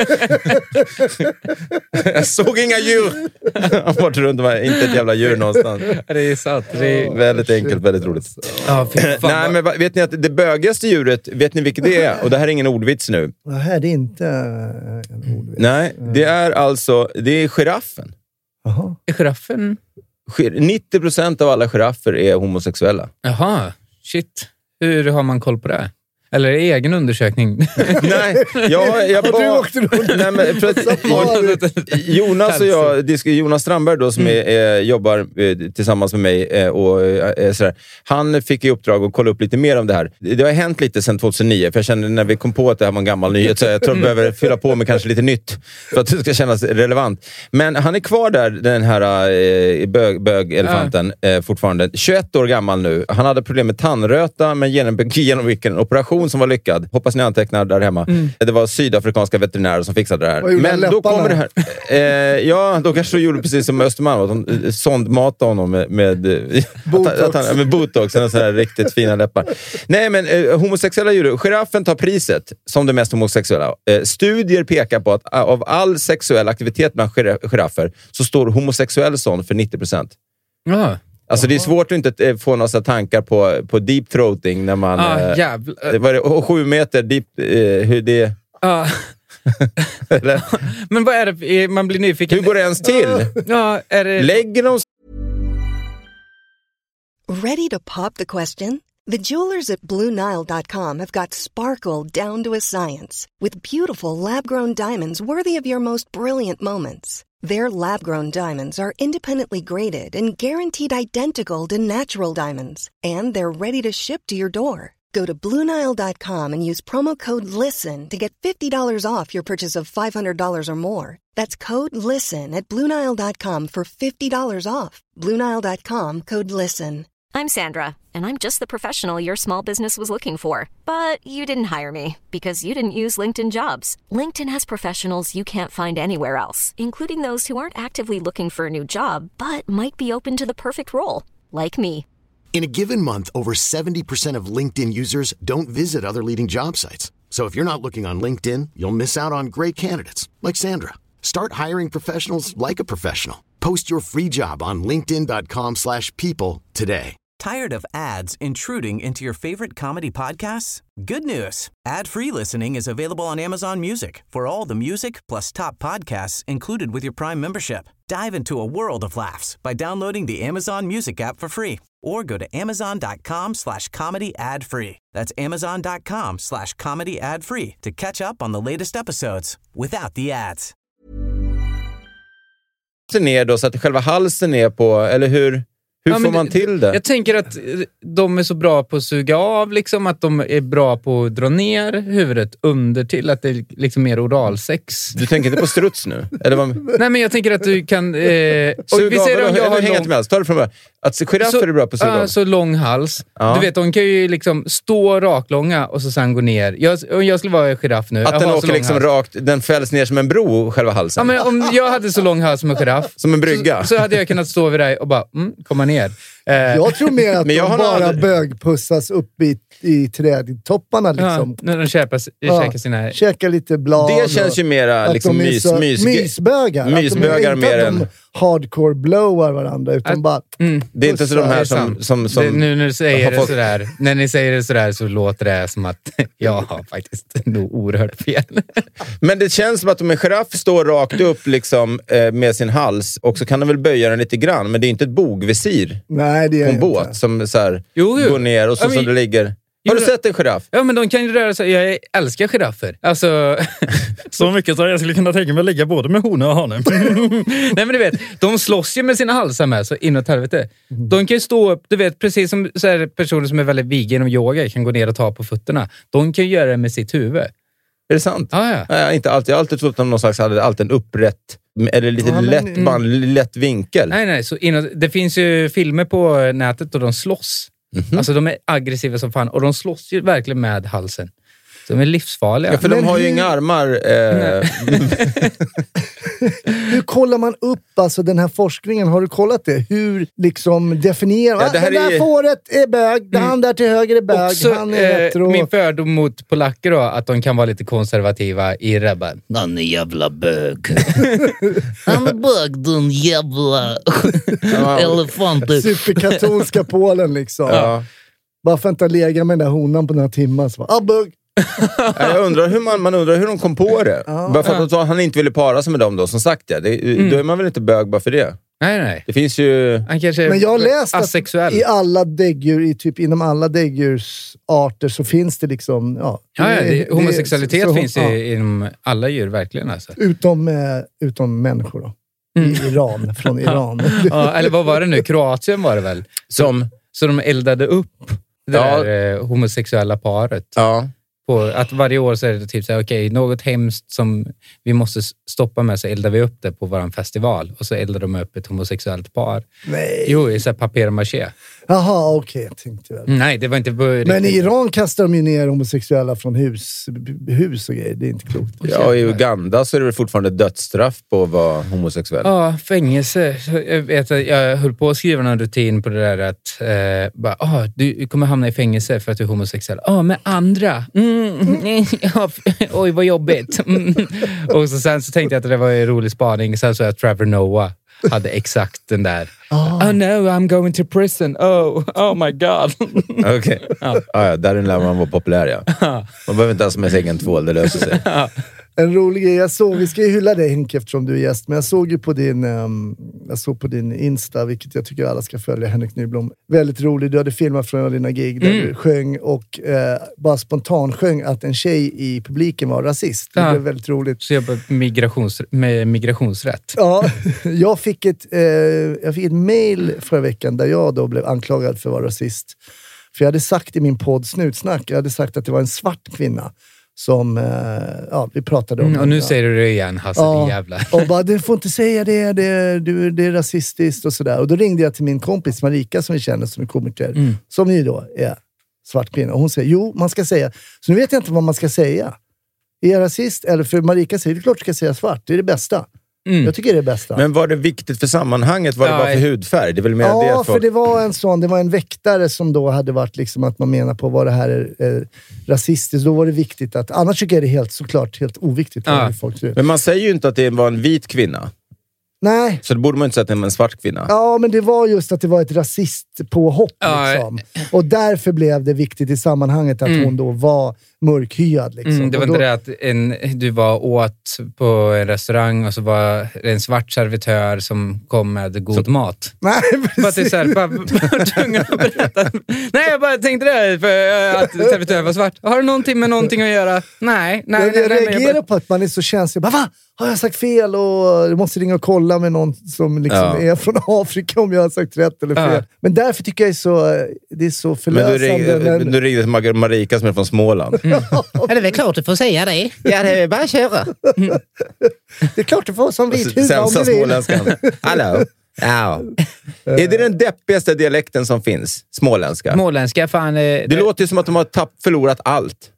Speaker 5: Jag såg inga djur. Han var runt, var inte ett jävla djur någonstans.
Speaker 4: Det är sant. Det är...
Speaker 5: Väldigt enkelt, väldigt roligt.
Speaker 4: Ja,
Speaker 5: nej, men vet ni att det bögigaste djuret, vet ni vilket det är? Och det här är ingen ordvits nu.
Speaker 6: Det här är inte en ordvits.
Speaker 5: Nej, det är alltså, det är giraffen.
Speaker 6: Jaha.
Speaker 4: Är giraffen?
Speaker 5: nittio procent av alla giraffer är homosexuella.
Speaker 4: Jaha, shit. Hur har man koll på det? Eller egen undersökning?
Speaker 5: Nej, jag, jag bara...
Speaker 6: Du åkte runt.
Speaker 5: Nej, men för att, Jonas och jag, Jonas Strandberg då, som är, är, jobbar eh, tillsammans med mig eh, och eh, sådär. Han fick i uppdrag att kolla upp lite mer om det här. Det har hänt lite sedan tjugohundranio, för jag kände när vi kom på att det här var en gammal nyhet, så jag tror jag behöver fylla på med kanske lite nytt för att det ska kännas relevant. Men han är kvar där, den här eh, bög, bögelefanten, eh, fortfarande. tjugoett år gammal nu. Han hade problem med tandröta, men genomgick en operation som var lyckad. Hoppas ni antecknar där hemma. Mm. Det var sydafrikanska veterinärer som fixade det här. Men då kommer det här. Eh, ja, då kanske de gjorde precis som Östermalm. De sondmatade honom med, med botox. Att, att han, med botox och så här riktigt fina läppar. Nej, men eh, homosexuella djur. Giraffen tar priset som det mest homosexuella. Eh, studier pekar på att av all sexuell aktivitet bland giraffer så står homosexuell sån för nittio procent.
Speaker 4: Ja.
Speaker 5: Alltså det är svårt att inte få några tankar på, på deep throating när man...
Speaker 4: Ah,
Speaker 5: äh,
Speaker 4: jävla...
Speaker 5: var det, och sju meter deep... Äh, hur det...
Speaker 4: Ah. Men vad är det? Man blir nyfiken.
Speaker 5: Hur går det ens till?
Speaker 4: Ja, är det...
Speaker 5: Lägger de...
Speaker 10: Ready to pop the question? The jewelers at Blue Nile dot com have got sparkle down to a science with beautiful lab-grown diamonds worthy of your most brilliant moments. Their lab-grown diamonds are independently graded and guaranteed identical to natural diamonds. And they're ready to ship to your door. Go to Blue Nile dot com and use promo code LISTEN to get fifty dollars off your purchase of five hundred dollars or more. That's code LISTEN at Blue Nile dot com for fifty dollars off. Blue Nile dot com, code LISTEN.
Speaker 1: I'm Sandra, and I'm just the professional your small business was looking for. But you didn't hire me because you didn't use LinkedIn Jobs. LinkedIn has professionals you can't find anywhere else, including those who aren't actively looking for a new job, but might be open to the perfect role, like me.
Speaker 2: In a given month, over seventy percent of LinkedIn users don't visit other leading job sites. So if you're not looking on LinkedIn, you'll miss out on great candidates, like Sandra. Start hiring professionals like a professional. Post your free job on linkedin dot com slash people today.
Speaker 3: Tired of ads intruding into your favorite comedy podcasts? Good news. Ad-free listening is available on Amazon Music for all the music plus top podcasts included with your Prime membership. Dive into a world of laughs by downloading the Amazon Music app for free or go to amazon dot com slash comedy ad free. That's amazon dot com slash comedy ad free to catch up on the latest episodes without the ads.
Speaker 5: Ner då så att själva halsen är på, eller hur? Hur ja, får man till det?
Speaker 4: Jag tänker att de är så bra på att suga av, liksom, att de är bra på att dra ner huvudet under till att det är liksom mer oralsex.
Speaker 5: Du tänker inte på struts nu? Eller vad?
Speaker 4: Nej, men jag tänker att du kan... Eh, och
Speaker 5: suga
Speaker 4: vi ser
Speaker 5: av,
Speaker 4: om jag har
Speaker 5: lång... inte med. Ta det från början. Att giraffer är bra på att suga av.
Speaker 4: Ja, så lång hals. Ja. Du vet, de kan ju liksom stå raklånga och så sen gå ner. Jag, jag skulle vara en giraff nu.
Speaker 5: Att
Speaker 4: jag
Speaker 5: den åker liksom hals. Rakt, den fälls ner som en bro, själva halsen.
Speaker 4: Ja, men om jag hade så lång hals som en giraff.
Speaker 5: Som en brygga.
Speaker 4: Så, så hade jag kunnat stå vid dig och bara, mm, komma ner.
Speaker 6: Jag tror mer att
Speaker 5: men
Speaker 6: de bara
Speaker 5: aldrig...
Speaker 6: bögpussas upp i, i trädtopparna liksom.
Speaker 4: Ja, när de käkar,
Speaker 6: ja,
Speaker 4: käkar sina...
Speaker 6: Käkar lite blad.
Speaker 5: Det känns ju mera liksom mys,
Speaker 6: så,
Speaker 5: mys,
Speaker 6: mysbögar.
Speaker 5: Mysbögar
Speaker 6: att de,
Speaker 5: mer
Speaker 6: än... hardcore blowar varandra, utan att, bara...
Speaker 5: Mm, det är inte så de här som... som, som
Speaker 4: det, nu när, du säger det fått... sådär, när ni säger det sådär så låter det som att jag har faktiskt nog oerhört fel.
Speaker 5: Men det känns som att om en giraff står rakt upp liksom, eh, med sin hals och så kan de väl böja den lite grann, men det är inte ett bogvisir.
Speaker 6: Nej, det är
Speaker 5: på en båt
Speaker 6: inte.
Speaker 5: Som så här,
Speaker 4: jo, jo.
Speaker 5: går ner och så ja, men, som det ligger... Har du sett en giraff?
Speaker 4: Ja, men de kan ju röra sig. Jag älskar giraffer. Alltså...
Speaker 11: så mycket så jag skulle kunna tänka mig att ligga både med hona och hanen.
Speaker 4: Nej, men du vet, de slåss ju med sina halsar med, så inåt helvete. De kan ju stå upp, du vet, precis som så här, personer som är väldigt viga inom yoga kan gå ner och ta på fötterna. De kan ju göra det med sitt huvud.
Speaker 5: Är det sant?
Speaker 4: Ah, ja.
Speaker 5: Nej, inte alltid. Jag har alltid trott att de någon slags hade alltid en upprätt, eller lite ja, lätt, mm. bara en lätt vinkel.
Speaker 4: Nej, nej. Så inåt, det finns ju filmer på nätet och de slåss. Mm-hmm. Alltså de är aggressiva som fan och de slåss ju verkligen med halsen. De är livsfarliga.
Speaker 5: Ja, för
Speaker 6: men
Speaker 5: de har
Speaker 6: hur...
Speaker 5: ju inga armar. Eh...
Speaker 6: Hur kollar man upp alltså den här forskningen? Har du kollat det? Hur liksom definierar...
Speaker 5: Ja, det här
Speaker 6: det där
Speaker 5: är...
Speaker 6: fåret är bög, mm. han där till höger är bög,
Speaker 4: också,
Speaker 6: han är eh, hetero.
Speaker 4: Min fördom mot polacker då, att de kan vara lite konservativa i rebben.
Speaker 7: Han är jävla bög. Han är bög, den jävla elefanten.
Speaker 6: Superkatolska Polen liksom. Ja. Bara för att inte lägga med den där honan på några timmar. Så bara, ah, bög.
Speaker 5: Jag undrar hur man, man undrar hur de kom på det. Ja. Bara för att ja. han inte ville para sig med dem då, som sagt. Ja. Det, mm. Då är man väl inte bög bara för det?
Speaker 4: Nej, nej.
Speaker 5: Det finns ju...
Speaker 4: Han kanske
Speaker 6: Men jag har läst
Speaker 4: asexuell.
Speaker 6: att i alla däggdjur, i typ inom alla däggdjursarter så finns det liksom... Ja,
Speaker 4: ja, ja det, homosexualitet
Speaker 6: så, så,
Speaker 4: finns
Speaker 6: ja.
Speaker 4: i, inom alla djur, verkligen. Alltså.
Speaker 6: Utom, eh, utom människor då. Mm. I Iran, från Iran.
Speaker 4: Ja, eller vad var det nu? Kroatien var det väl?
Speaker 5: Som?
Speaker 4: Så de eldade upp det
Speaker 5: ja.
Speaker 4: där eh, homosexuella paret.
Speaker 5: Ja.
Speaker 4: På att varje år så är det typ så här, okej, okay, något hemskt som vi måste stoppa med, så eldar vi upp det på våran festival. Och så eldar de upp ett homosexuellt par.
Speaker 6: Nej.
Speaker 4: Jo, i så här papier-maché.
Speaker 6: Jaha, okej, okay, jag tänkte väl.
Speaker 4: Nej, det var inte...
Speaker 6: Men i Iran kastar de ju ner homosexuella från hus, hus och grejer. Det är inte klokt.
Speaker 5: Ja, i Uganda så är det väl fortfarande dödsstraff på att vara homosexuell.
Speaker 4: Ja, fängelse. Jag vet att jag höll på att skriva någon rutin på det där att eh, bara, ah, du kommer hamna i fängelse för att du är homosexuell. Ja, ah, med andra. Mm. Mm. Ja, oj, vad jobbigt. Mm. Och så, sen så tänkte jag att det var en rolig spaning. Sen så att Trevor Noah hade exakt den där. Oh, oh no, I'm going to prison. Oh, oh my god.
Speaker 5: Okej. Okay. Ja. Ah, ja, där lär man vara populär, ja. Man behöver inte ens med sig egen tvål, det löser sig.
Speaker 6: En rolig grej, jag såg, vi ska ju hylla dig Henke eftersom du är gäst, men jag såg ju på din um, jag såg på din Insta, vilket jag tycker alla ska följa, Henrik Nyblom. Väldigt rolig, du hade filmat från dina gig där mm. du sjöng och uh, bara spontan sjöng att en tjej i publiken var rasist. Det ja. blev väldigt roligt.
Speaker 4: Så jag på migrations, med migrationsrätt.
Speaker 6: Ja, jag fick ett uh, jag fick ett mail förra veckan där jag då blev anklagad för att vara rasist. För jag hade sagt i min podd Snutsnack, jag hade sagt att det var en svart kvinna som, ja, vi pratade om.
Speaker 4: Mm, och nu
Speaker 6: ja.
Speaker 4: säger du det igen, Hasse, ja, din jävla.
Speaker 6: Och bara, du får inte säga det, det, du, det är rasistiskt och sådär. Och då ringde jag till min kompis Marika som vi känner som är komiker, mm. som ju då är svart kvinna. Och hon säger, jo, man ska säga. Så nu vet jag inte vad man ska säga. Är jag rasist? Eller för Marika säger, det är klart du ska säga svart, det är det bästa. Mm. Jag tycker det är det bästa.
Speaker 5: Men var det viktigt för sammanhanget? Vad ja, det var för hudfärg? Det är väl mer
Speaker 6: ja,
Speaker 5: det
Speaker 6: för... för det var en sån, det var en väktare som då hade varit liksom att man menar på vad det här är eh, rasistiskt. Då var det viktigt att, annars tycker jag det är helt, såklart helt oviktigt.
Speaker 5: Ja.
Speaker 6: Folk ser ut.
Speaker 5: Men man säger ju inte att det var en vit kvinna.
Speaker 6: Nej.
Speaker 5: Så det borde man inte säga att det var en svart kvinna.
Speaker 6: Ja, men det var just att det var ett rasistpåhopp
Speaker 4: ja.
Speaker 6: liksom. Och därför blev det viktigt i sammanhanget att mm. hon då var mörkhyad liksom.
Speaker 4: Mm, det var
Speaker 6: då...
Speaker 4: inte det att en, du var åt på en restaurang och så var det en svart servitör som kom med god så... mat.
Speaker 6: Nej, precis.
Speaker 4: Bara, så här, bara, bara tunga att berätta. Nej, jag bara tänkte det för att servitören var svart. Har du någonting med någonting att göra? Nej. nej
Speaker 6: jag,
Speaker 4: nej,
Speaker 6: jag
Speaker 4: nej,
Speaker 6: reagerar
Speaker 4: jag bara...
Speaker 6: på att man är så känslig. Bara, va? Har jag sagt fel? Och du måste ringa och kolla med någon som liksom ja. är från Afrika om jag har sagt rätt eller fel. Ja. Men därför tycker jag är så, det är så förlösande.
Speaker 5: Men du ringde, men... du ringde till Marika som är från Småland.
Speaker 7: Mm. Ja, det är väl klart du får säga det. Ja, det är bara att köra. Mm.
Speaker 6: Det är klart du får som vit huvud om du vill.
Speaker 5: Småländskan. Hallå. Ja. Är det den deppigaste dialekten som finns? Småländska?
Speaker 4: Småländska, fan. Det,
Speaker 5: det låter ju som att de har tapp, förlorat allt.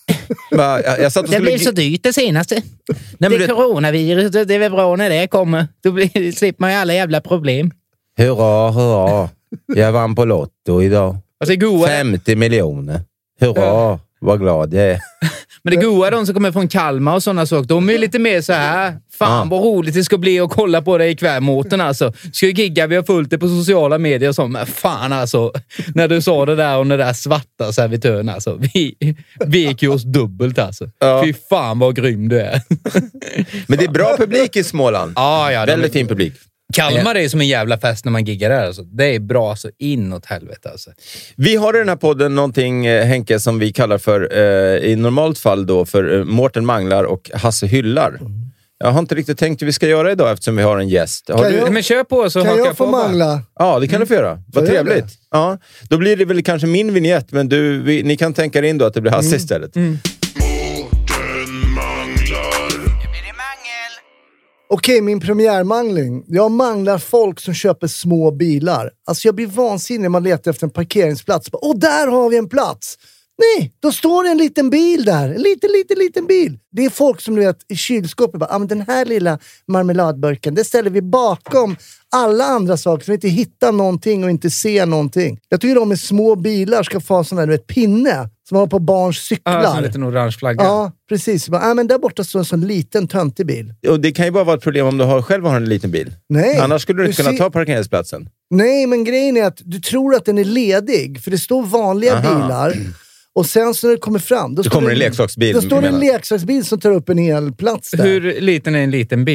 Speaker 5: jag, jag satt och
Speaker 7: det
Speaker 5: skulle...
Speaker 7: blev så dyrt det senaste. Nej, det är
Speaker 5: det...
Speaker 7: coronavirus, det är väl bra när det kommer. Då blir, slipper man ju alla jävla problem.
Speaker 5: Hurra, hurra. Jag vann på Lotto idag.
Speaker 4: Alltså, goa...
Speaker 5: femtio miljoner. Hurra. Ja. Vad glad jag är.
Speaker 4: Men det goa, de som kommer från Kalmar och sådana saker, de är lite mer så här, fan ja. vad roligt det ska bli att kolla på det ikväll måten alltså. Ska ju gigga, vi har följt det på sociala medier och så, men fan alltså, när du sa det där och det där svarta servitören alltså, vi, vi gick ju oss dubbelt alltså. Ja. Fy fan vad grym du är.
Speaker 5: Men det är bra publik i Småland.
Speaker 4: Ja, ja.
Speaker 5: Väldigt
Speaker 4: de...
Speaker 5: fin publik.
Speaker 4: Kalmar är som en jävla fest när man giggar där. Alltså. Det är bra så inåt helvete. Alltså.
Speaker 5: Vi har i den här podden någonting, Henke, som vi kallar för, eh, i normalt fall då, för eh, Mårten Manglar och Hasse Hyllar. Mm. Jag har inte riktigt tänkt hur vi ska göra idag eftersom vi har en gäst. Har
Speaker 6: kan
Speaker 5: du...
Speaker 6: jag,
Speaker 4: Men kör på så
Speaker 6: kan
Speaker 4: jag,
Speaker 6: jag få
Speaker 4: på
Speaker 6: mangla?
Speaker 4: Bara.
Speaker 5: Ja, det kan mm. du få göra. Vad trevligt. Ja, då blir det väl kanske min vignett, men du, vi, ni kan tänka er in då att det blir Hasse mm. istället. Mm.
Speaker 6: Okej, min premiärmangling. Jag manglar folk som köper små bilar. Alltså jag blir vansinnig när man letar efter en parkeringsplats. Åh, där har vi en plats! Nej, då står det en liten bil där. En liten, liten, liten bil. Det är folk som du vet i kylskåpet bara, ah, men den här lilla marmeladburken, det ställer vi bakom alla andra saker så vi inte hittar någonting och inte ser någonting. Jag tycker de med små bilar ska få en sån där, du vet, pinne som har på barns cyklar.
Speaker 4: Ja, en liten orange flagga.
Speaker 6: Ja, precis. Ah, men där borta står en sån liten töntig bil.
Speaker 5: Och det kan ju bara vara ett problem om du har, själv har en liten bil.
Speaker 6: Nej.
Speaker 5: Annars skulle du inte
Speaker 6: du
Speaker 5: kunna
Speaker 6: ser...
Speaker 5: ta parkeringsplatsen.
Speaker 6: Nej, men grejen är att du tror att den är ledig. För det står vanliga Aha. bilar. Och sen så när det kommer fram... Då
Speaker 5: det kommer
Speaker 6: det,
Speaker 5: en leksaksbil.
Speaker 6: Då står det en leksaksbil som tar upp en hel plats där.
Speaker 4: Hur liten är en liten bil?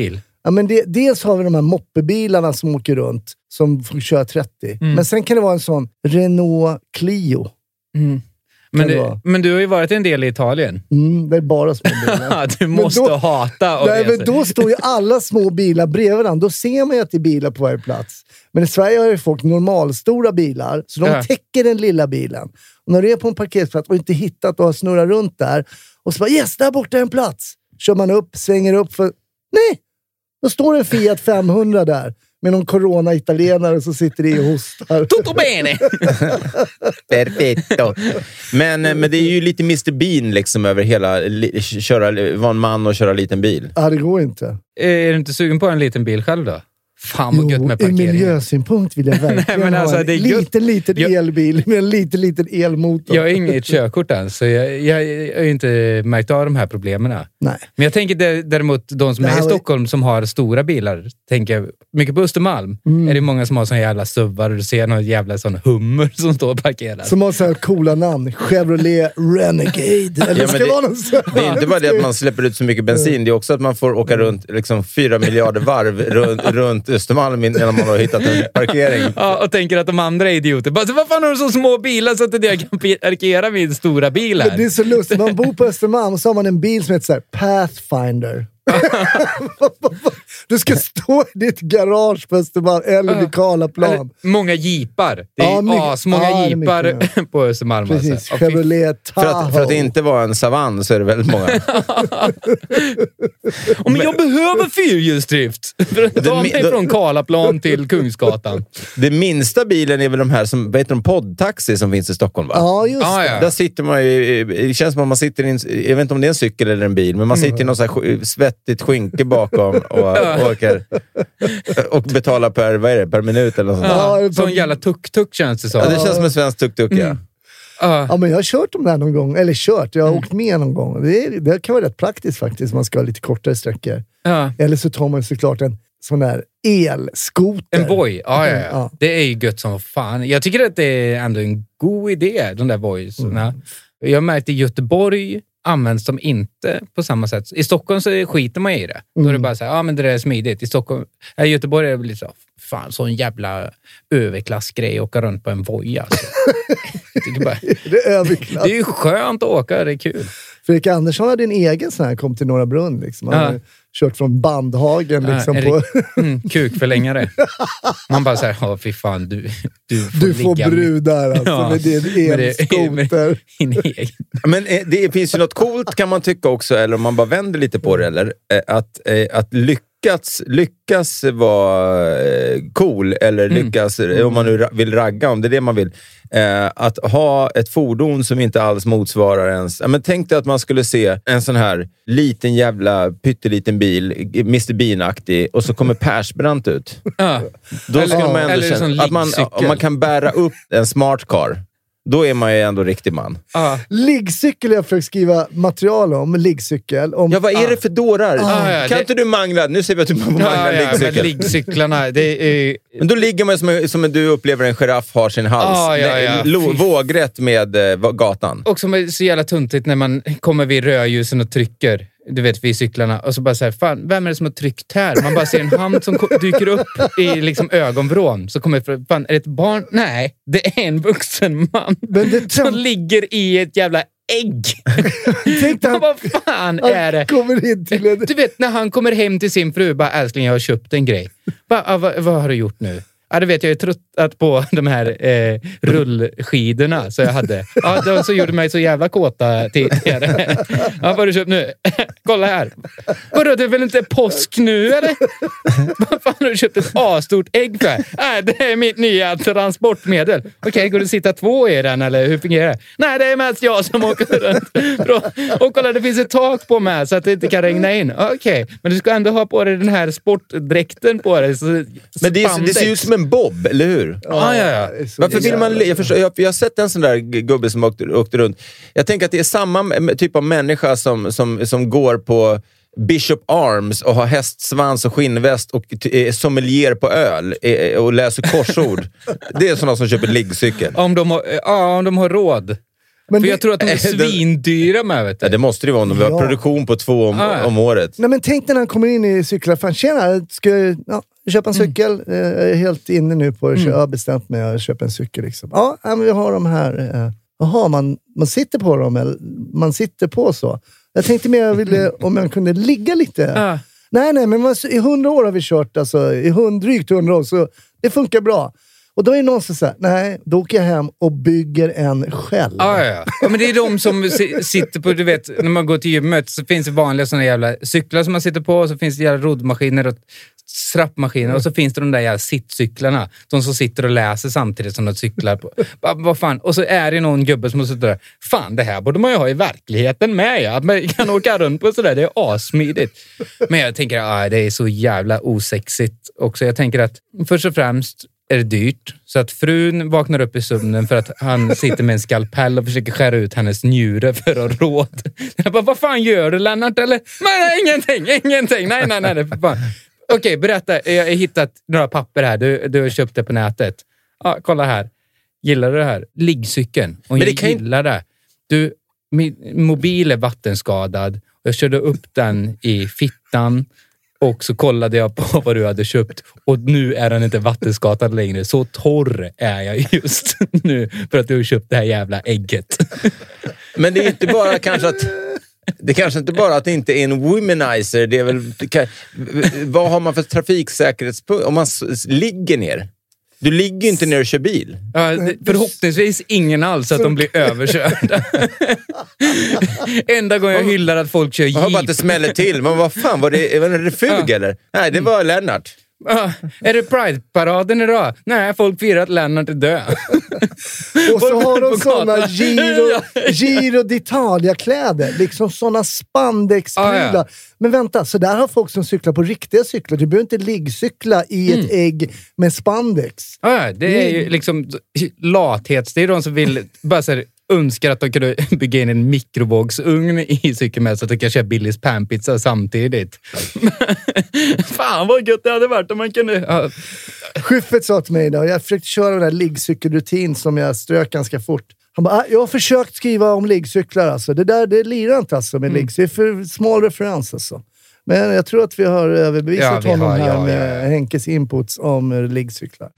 Speaker 6: Ja, men det, dels har vi de här moppebilarna som åker runt som får köra trettio.
Speaker 4: Mm.
Speaker 6: Men sen kan det vara en sån Renault Clio.
Speaker 4: Mm. Men, du, men du har ju varit en del i Italien.
Speaker 6: Mm, det är bara små bilar.
Speaker 4: Du måste
Speaker 6: då,
Speaker 4: hata.
Speaker 6: Nej, men då står ju alla små bilar bredvid varandra. Då ser man ju att det är bilar på varje plats. Men i Sverige har ju folk normalstora bilar. Så de ja. täcker den lilla bilen. Och när du är på en parkeringsplats och inte hittat och har snurrat runt där. Och så bara, yes, där borta är en plats. Kör man upp, svänger upp för... Nej! Då står en Fiat femhundra där. Med någon corona-italienare som sitter i och hostar.
Speaker 4: Tutto bene!
Speaker 5: Perfetto. Men, men det är ju lite mister Bean liksom över hela... Li, köra, vara en man och köra en liten bil.
Speaker 6: Ja, det går inte.
Speaker 4: Är du inte sugen på en liten bil själv då? Fan vad gött med parkering.
Speaker 6: I miljösynpunkt vill jag verkligen Nej, men alltså, ha en det är liten, liten jag, elbil med en liten, liten elmotor.
Speaker 4: Jag har inget körkort än, så jag, jag, jag har inte märkt av de här problemen.
Speaker 6: Nej.
Speaker 4: Men jag tänker däremot de som är i Stockholm som har stora bilar, tänker jag, mycket på Östermalm, mm. är det många som har såna jävla suvar och du ser någon jävla sån hummer som står och parkerar.
Speaker 6: Som har så här coola namn. Chevrolet Renegade. Eller
Speaker 5: ja,
Speaker 6: ska
Speaker 5: det,
Speaker 6: vara någon så
Speaker 5: det är inte bara det att man släpper ut så mycket bensin, det är också att man får åka runt liksom, fyra miljarder varv runt, runt Östermalm innan man har hittat en parkering.
Speaker 4: Ja, och tänker att de andra är idioter. Bara, vad fan har du så små bilar så att jag kan parkera min stora bil här?
Speaker 6: Det är så lustigt. Man bor på Östermalm och så har man en bil som heter så här, Pathfinder. Du ska stå i ditt garage på Östermalm eller vid Karlaplan.
Speaker 4: Många jeepar. Det är ja, asmånga ja, jeepar på Östermalm.
Speaker 6: Precis,
Speaker 4: alltså.
Speaker 6: Chevrolet
Speaker 5: för, att, för att det inte vara en savann så är det väldigt många.
Speaker 4: oh, men jag behöver fyrhjulsdrift för att ta mig då, från Karlaplan till Kungsgatan.
Speaker 5: Det minsta bilen är väl de här som, vad heter de, poddtaxi som finns i Stockholm, va?
Speaker 6: Ja, just
Speaker 4: ah,
Speaker 6: det.
Speaker 4: Ja.
Speaker 5: Där sitter man ju, det känns som att man sitter i en, jag vet inte om det är en cykel eller en bil, men man sitter i någon så här svettigt skynke bakom och, och åker och betalar per, vad är det, per minut eller något sånt.
Speaker 4: Ja, ja, sån jävla tuk-tuk känns det så.
Speaker 5: Ja, det känns som en svensk tuk-tuk, ja.
Speaker 6: Mm. Uh. Ja, men jag har kört dem där någon gång. Eller kört, jag har mm. åkt med någon gång. Det, är, det kan vara rätt praktiskt faktiskt. Man ska ha lite kortare sträckor. Uh. Eller så tar man såklart en sån där elskoter.
Speaker 4: En Voi, ja, ja, ja. ja. Det är ju gött som fan. Jag tycker att det är ändå en god idé, de där Voisorna. Mm. Jag har märkt i Göteborg används de inte på samma sätt. I Stockholm så skiter man i det. Mm. Då är det bara så här, ja men det där är smidigt. I Stockholm, i Göteborg är det lite så, fan, sån jävla överklassgrej att åka runt på en Voi alltså. bara,
Speaker 6: det är överklass.
Speaker 4: Det är ju skönt att åka, det är kul.
Speaker 6: Fredrik Andersson hade en egen sån här, kom till Norra Brunn liksom. Han hade kört från Bandhagen liksom.
Speaker 4: Ja,
Speaker 6: på...
Speaker 4: mm, kukförlängare. Man bara säger, ja fy fan, du, du får,
Speaker 6: du får
Speaker 4: ligga
Speaker 6: brudar alltså, ja, med din elskoter.
Speaker 5: Men det finns ju något coolt kan man tycka också, eller om man bara vänder lite på det, eller att, att lyckas, lyckas vara cool, eller lyckas, mm. om man nu vill ragga, om det är det man vill. Eh, att ha ett fordon som inte alls motsvarar ens... Ja, men tänk dig att man skulle se en sån här liten jävla pytteliten bil, mister Bean-aktig, och så kommer Persbrandt ut.
Speaker 4: Ja.
Speaker 5: Då
Speaker 4: eller,
Speaker 5: ska man ändå känna att man, om man kan bära upp en smart car, då är man ju ändå riktig man.
Speaker 6: Ah. Liggcykel jag försökt skriva material om. Liggcykel. Om,
Speaker 5: ja, vad är ah. det för dårar?
Speaker 4: Ah, ja,
Speaker 5: kan
Speaker 4: det...
Speaker 5: inte du mangla? Nu ser vi att du manglar
Speaker 4: ja, ja,
Speaker 5: liggcykel.
Speaker 4: Liggcyklarna, det är...
Speaker 5: Men då ligger man som, som du upplever en giraff har sin hals.
Speaker 4: Ah, ja, ja.
Speaker 5: Lo, vågrätt med eh, gatan.
Speaker 4: Och som är så jävla tuntigt när man kommer vid rödljusen och trycker. Du vet, vid cyklarna. Och så bara säger, fan, vem är det som har tryckt här? Man bara ser en hand som dyker upp i liksom ögonvrån. Så kommer det, fan, är det ett barn? Nej, det är en vuxen man. Men det som ligger i ett jävla ägg.
Speaker 6: Han,
Speaker 4: vad fan är det?
Speaker 6: Kommer in till en...
Speaker 4: Du vet, när han kommer hem till sin fru, bara, älskling, jag har köpt en grej. Bara, ah, vad, vad har du gjort nu? Ja, det vet jag. Jag är tröttat på de här eh, rullskidorna så jag hade. Ja, de så gjorde mig så jävla kåta tidigare. Ja, vad har du köpt nu? Kolla här. Vadå, det är väl inte påsk nu, eller? Vad fan har du köpt ett A-stort ägg för? Nej, det är mitt nya transportmedel. Okej, okay, går det sitta två i den, eller hur fungerar det? Nej, det är mest jag som åker runt. Och kolla, det finns ett tak på mig så att det inte kan regna in. Okej, okay, men du ska ändå ha på dig den här sportdräkten på dig. Så,
Speaker 5: men det, är, det ser ut som en bob, eller hur?
Speaker 4: Ja, ja, ja.
Speaker 5: Varför vill man... Jag, förstår, jag, jag har sett en sån där gubbe som åkte, åkte runt. Jag tänker att det är samma typ av människa som, som, som går på Bishop Arms och har hästsvans och skinnväst och är sommelier på öl och läser korsord. Det är såna som köper liggcykel.
Speaker 4: Om de har, ja, om de har råd.
Speaker 6: Men
Speaker 4: För
Speaker 6: det,
Speaker 4: jag tror att de är svindyra med, vet du.
Speaker 5: Ja, det måste det vara om vi har
Speaker 6: Ja.
Speaker 5: produktion på två om,
Speaker 4: Ah, ja.
Speaker 5: om året.
Speaker 6: nej, men tänk när han kommer in i cykelaffären. Tjena, ska jag ja, köpa en cykel? Mm. Jag är helt inne nu på att mm. jag har bestämt mig att köpa en cykel. Liksom. Ja, men vi har de här. Jaha, man, man sitter på dem. Eller man sitter på så. Jag tänkte mer jag ville, om jag kunde ligga lite.
Speaker 4: Ah.
Speaker 6: Nej, nej, men man, i hundra år har vi kört. Alltså, i hund, drygt hundra år. Så det funkar bra. Och då är det någon som säger, nej, då åker jag hem och bygger en själv.
Speaker 4: Ah, ja, ja. Men det är de som si- sitter på, du vet, när man går till gymmet så finns det vanliga såna jävla cyklar som man sitter på, och så finns det jävla roddmaskiner och strappmaskiner, och så finns det de där jävla sittcyklarna. De som sitter och läser samtidigt som de cyklar på. Va, vad fan? Och så är det någon gubbe som sitter där. Fan, det här borde man ju ha i verkligheten med. Ja. Att man kan åka runt på sådär, det är assmidigt. Men jag tänker att ah, det är så jävla osexigt också. Jag tänker att först och främst är det dyrt. Så att frun vaknar upp i sömnen för att han sitter med en skalpell och försöker skära ut hennes njure för att råd. Jag bara, vad fan gör du, Lennart? Eller? Nej, nej, ingenting, ingenting. Nej, nej, nej. nej fan. Okej, berätta. Jag har hittat några papper här. Du, du har köpt det på nätet. Ja, kolla här. Gillar du det här? Liggcykeln. Och jag kan... gillar det. Du, min mobil är vattenskadad. Och jag körde upp den i fittan. Och så kollade jag på vad du hade köpt. Och nu är den inte vattenskadad längre. Så torr är jag just nu. För att du har köpt det här jävla ägget.
Speaker 5: Men det är inte bara kanske att... Det är kanske inte bara att det inte är en womanizer. Det är väl... Det kan, vad har man för trafiksäkerhetspunkt? Om man s- ligger ner. Du ligger inte ner och kör bil.
Speaker 4: Ja, det, förhoppningsvis ingen alls att de blir överkörda. Enda gången jag hyllar att folk kör jeep.
Speaker 5: Jag har bara att det smäller till. Men vad fan, var det, var det refug ja. eller? Nej, det var Lennart.
Speaker 4: Ah, är det Pride-paraden idag? Nej, folk firar att Lennart är död.
Speaker 6: Och så har de såna Giro, Giro d'Italia-kläder. Liksom såna spandexprylar. Ah, ja. Men vänta, så där har folk som cyklar på riktiga cyklar. Du behöver inte liggcykla i mm. ett ägg med spandex.
Speaker 4: Ah, ja, det är ju liksom lathets. Det är de som vill bara så här, önskar att de kunde bygga in en mikrovågsugn i cykeln med så att de kan köra Billys panpizza samtidigt. Fan vad gött det hade varit om man kunde... Ja.
Speaker 6: Skyffet sa till mig idag, jag försökte köra den där liggcykelrutin som jag strök ganska fort. Han bara, jag har försökt skriva om liggcyklar alltså. Det där, det lirar inte alltså med mm. liggcyklar. Det är för smal referens alltså. Men jag tror att vi har överbevisat ja, honom har, här ja, med ja. Henkes inputs om liggcyklar.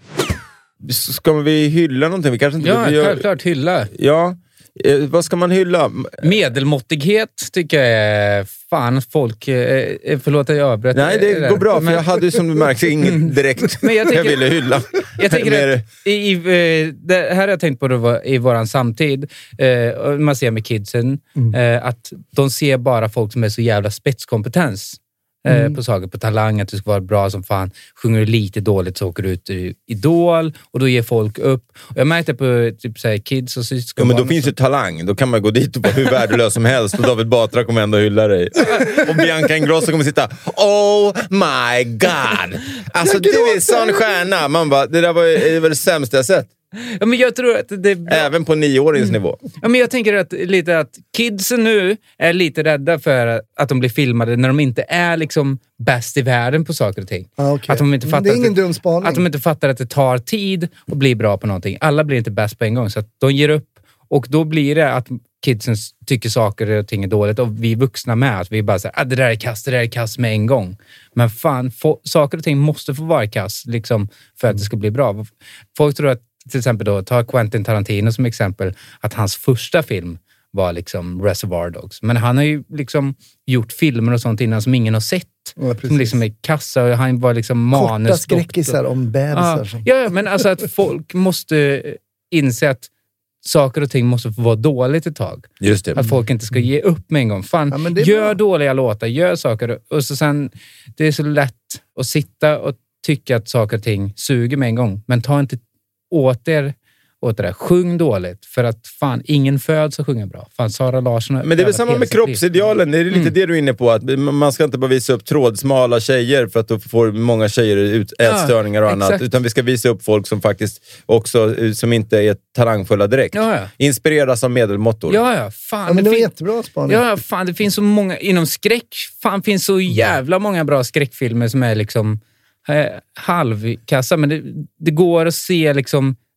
Speaker 5: Ska vi hylla någonting? Vi kanske inte
Speaker 4: ja,
Speaker 5: vi gör...
Speaker 4: självklart hylla.
Speaker 5: Ja, eh, vad ska man hylla?
Speaker 4: Medelmåttighet tycker jag är fan folk... Eh, förlåt att jag avbröt.
Speaker 5: Nej, det, det går bra, för men... jag hade ju som du märker inget direkt men jag, tycker, jag ville hylla.
Speaker 4: Jag tänker att i, i, det här har jag tänkt på det i våran samtid. Eh, man ser med kidsen mm. eh, att de ser bara folk som är så jävla spetskompetens. Mm. På saker, på talang, att du ska vara bra som fan. Sjunger du lite dåligt så åker du ut i Idol och då ger folk upp. Och jag märkte på typ såhär, kids och syskon.
Speaker 5: Ja, men då finns ju talang. Då kan man gå dit och vara hur värdelös som helst och David Batra kommer ändå hylla dig. Och Bianca Ingrosso kommer sitta oh my god. Alltså det är sån stjärna. Man bara, det där var, det var det sämsta jag sett.
Speaker 4: Ja, men jag tror att det är bra.
Speaker 5: Även på nioårings nivå.
Speaker 4: Ja, men jag tänker att lite att kidsen nu är lite rädda för att de blir filmade när de inte är liksom bäst i världen på saker och ting.
Speaker 6: Ah, okay.
Speaker 4: Att de inte fattar
Speaker 6: det är ingen
Speaker 4: att,
Speaker 6: dum spaning.
Speaker 4: Att de inte fattar att det tar tid att bli bra på någonting. Alla blir inte bäst på en gång, så att de ger upp. Och då blir det att kidsen tycker saker och ting är dåligt och vi vuxna med. Att vi bara säger, ah, det där är kast, det där är kast med en gång. Men fan, få, saker och ting måste få vara kast liksom, för att det ska bli bra. Folk tror att till exempel då, ta Quentin Tarantino som exempel, att hans första film var liksom Reservoir Dogs. Men han har ju liksom gjort filmer och sånt innan som ingen har sett. Ja, som liksom är kassa och han var liksom manus.
Speaker 6: Korta skräckisar om bebisar.
Speaker 4: Ja, ja, men alltså att folk måste inse att saker och ting måste få vara dåligt ett tag.
Speaker 5: Just det.
Speaker 4: Att folk inte ska ge upp med en gång. Fan, ja, gör bra. Dåliga låtar, gör saker. Och så sen, det är så lätt att sitta och tycka att saker och ting suger med en gång. Men ta inte åter åt det där. Sjung dåligt. För att fan, ingen föds att sjunga bra. Fan, Sara Larsson...
Speaker 5: Men det är väl samma med kroppsidealen. Det är lite mm. det du är inne på. Att man ska inte bara visa upp trådsmala tjejer för att då får många tjejer ut ätstörningar och ja, annat. Exakt. Utan vi ska visa upp folk som faktiskt också, som inte är talangfulla direkt.
Speaker 4: Ja, ja.
Speaker 5: Inspireras av medelmåttor.
Speaker 4: Ja, ja. Fan,
Speaker 6: ja, men det, det var
Speaker 4: fin-
Speaker 6: jättebra spaning.
Speaker 4: Ja, fan, det finns så många... Inom skräck, fan, finns så jävla många bra skräckfilmer som är liksom eh, halvkassa. Men det, det går att se liksom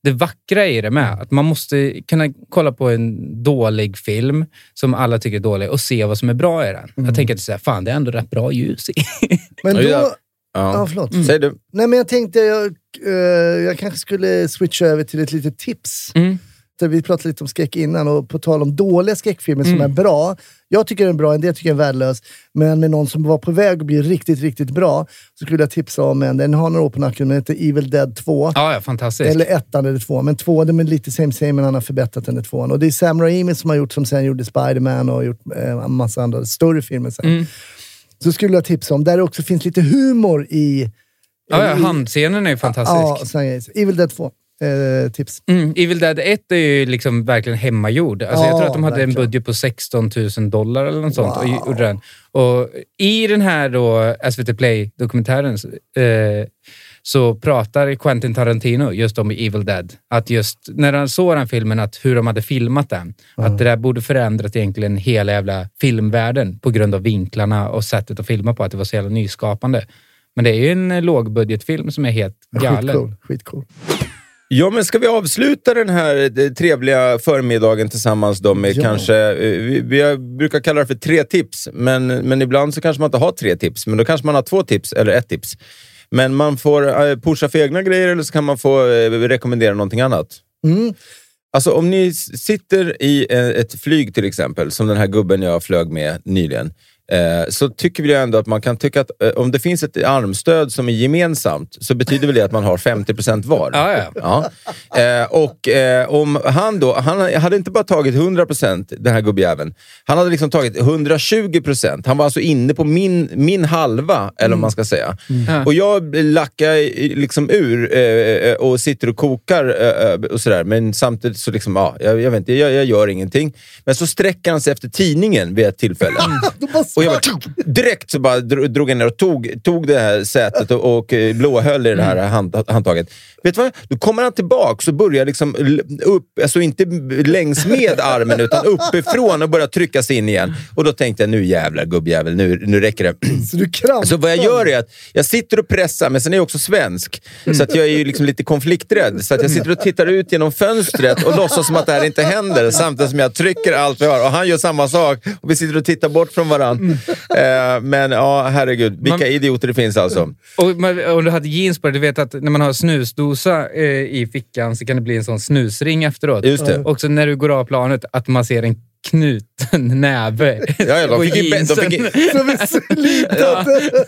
Speaker 4: det vackra i det med. Att man måste kunna kolla på en dålig film som alla tycker är dålig och se vad som är bra i den. Mm. Jag tänker att säga, fan det är ändå rätt bra ljus i.
Speaker 6: Men då...
Speaker 5: Ja,
Speaker 6: ja förlåt.
Speaker 5: Mm. Säg du.
Speaker 6: Nej, men jag tänkte jag, uh, jag kanske skulle switcha över till ett litet tips.
Speaker 4: Mm.
Speaker 6: Vi pratade lite om skräck innan och på tal om dåliga skräckfilmer
Speaker 4: Mm.
Speaker 6: som är bra. Jag tycker den är bra, en del tycker den är värdelös. Men med någon som var på väg att bli riktigt, riktigt bra så skulle jag tipsa om en. Den har några år på nacken, men heter Evil Dead två.
Speaker 4: Ja, ja, fantastiskt.
Speaker 6: Eller ettan eller två. Men två, den är lite same same, men han har förbättrat den i tvåan. Och det är Sam Raimi som har gjort, som sen gjorde Spider-Man och gjort eh, en massa andra större filmer sen.
Speaker 4: Mm.
Speaker 6: Så skulle jag tipsa om, där det också finns lite humor i...
Speaker 4: Ja, ja,
Speaker 6: i
Speaker 4: handscenen är ju fantastisk.
Speaker 6: Ja, Evil Dead två. Eh, tips.
Speaker 4: Mm, Evil Dead ett är ju liksom verkligen hemmagjord. Alltså
Speaker 6: Ja,
Speaker 4: jag tror att de hade
Speaker 6: verkligen.
Speaker 4: en budget på sexton tusen dollar eller något sånt.
Speaker 6: Wow.
Speaker 4: Och, gjorde den. Och i den här då S V T Play-dokumentären eh, så pratar Quentin Tarantino just om Evil Dead. Att just när han såg den filmen, att hur de hade filmat den.
Speaker 6: Mm.
Speaker 4: Att det där borde förändrat egentligen hela jävla filmvärlden på grund av vinklarna och sättet att filma på. Att det var så jävla nyskapande. Men det är ju en lågbudgetfilm som är helt galen.
Speaker 6: Skitcool. Skitcool.
Speaker 5: Ja, men ska vi avsluta den här trevliga förmiddagen tillsammans då med
Speaker 6: Ja.
Speaker 5: kanske, vi, vi brukar kalla det för tre tips, men, men ibland så kanske man inte har tre tips, men då kanske man har två tips eller ett tips. Men man får eh, pusha för egna grejer eller så kan man få eh, rekommendera någonting annat.
Speaker 6: Mm.
Speaker 5: Alltså om ni sitter i eh, ett flyg till exempel, som den här gubben jag flög med nyligen, eh, så tycker vi ändå att man kan tycka att eh, om det finns ett armstöd som är gemensamt så betyder väl det att man har femtio procent var.
Speaker 4: Ja, ja.
Speaker 5: Ja. Eh, och eh, om han då, han hade inte bara tagit hundra procent, den här gubbjäveln, han hade liksom tagit hundratjugo procent. Han var alltså inne på min, min halva, eller om man ska säga.
Speaker 4: Mm.
Speaker 5: Och jag lackar liksom ur eh, och sitter och kokar eh, och sådär, men samtidigt så liksom, ja, jag, jag vet inte, jag, jag gör ingenting. Men så sträcker han sig efter tidningen vid ett tillfälle. Och jag bara, direkt så bara drog jag ner och tog, tog det här sätet och, och blåhöll i det här hand, handtaget. Vet du vad? Då kommer han tillbaka och börjar liksom upp, alltså inte längs med armen utan uppifrån och börjar trycka sig in igen. Och då tänkte jag, nu jävlar gubbjävel, nu, nu räcker det.
Speaker 6: Så du krampar.
Speaker 5: Så vad jag gör är att jag sitter och pressar, men sen är jag också svensk. Så att jag är ju liksom lite konflikträdd. Så att jag sitter och tittar ut genom fönstret och låtsas som att det här inte händer. Samtidigt som jag trycker allt vi har. Och han gör samma sak. Och vi sitter och tittar bort från varandra. Eh, men ja, herregud. Vilka
Speaker 4: Man,
Speaker 5: idioter det finns alltså.
Speaker 4: Och om du hade jeans på det, du vet att när man har snusdosa eh, i fickan så kan det bli en sån snusring efteråt.
Speaker 5: Just det.
Speaker 4: Och så när du går av planet, att man ser en knuten näve.
Speaker 5: Ja, ja, de fick ju... De fick ju
Speaker 6: Som är slutat.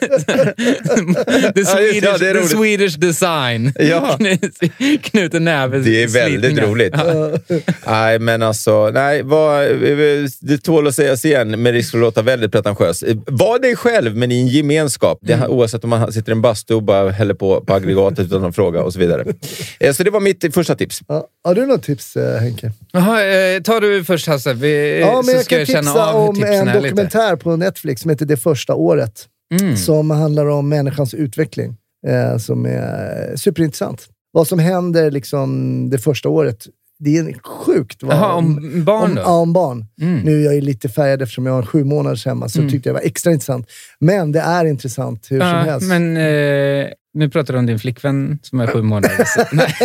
Speaker 4: the Swedish,
Speaker 5: ja, det är
Speaker 4: the
Speaker 5: roligt.
Speaker 4: Swedish design.
Speaker 5: Ja.
Speaker 4: knuten näve.
Speaker 5: Det är väldigt
Speaker 4: slitningar.
Speaker 5: roligt. Nej, men alltså, nej, vad, det tål att sägas igen, med risk för att låta väldigt pretentiös. Var dig själv, men i en gemenskap. Det, mm. Oavsett om man sitter i en bastu och bara häller på, på aggregatet utan att fråga och så vidare. Så det var mitt första tips.
Speaker 6: Ja, har du något tips, Henke?
Speaker 4: Jaha, eh, tar du först, Hasse. Vi,
Speaker 6: Ja, men
Speaker 4: så
Speaker 6: jag
Speaker 4: ska
Speaker 6: kan
Speaker 4: jag känna
Speaker 6: tipsa
Speaker 4: av hur
Speaker 6: om
Speaker 4: tipsen
Speaker 6: en
Speaker 4: är lite.
Speaker 6: dokumentär på Netflix som heter Det första året.
Speaker 4: Mm.
Speaker 6: Som handlar om människans utveckling. Eh, som är superintressant. Vad som händer liksom det första året. Det är sjukt. Vad,
Speaker 4: Jaha, om barn
Speaker 6: om,
Speaker 4: då?
Speaker 6: ja, om barn.
Speaker 4: Mm.
Speaker 6: Nu är jag ju lite färgad eftersom jag har sju månaders hemma. Så
Speaker 4: Mm.
Speaker 6: tyckte jag det var extra intressant. Men det är intressant hur
Speaker 4: Ja,
Speaker 6: som helst.
Speaker 4: men eh, nu pratar du om din flickvän som är sju månader. Nej.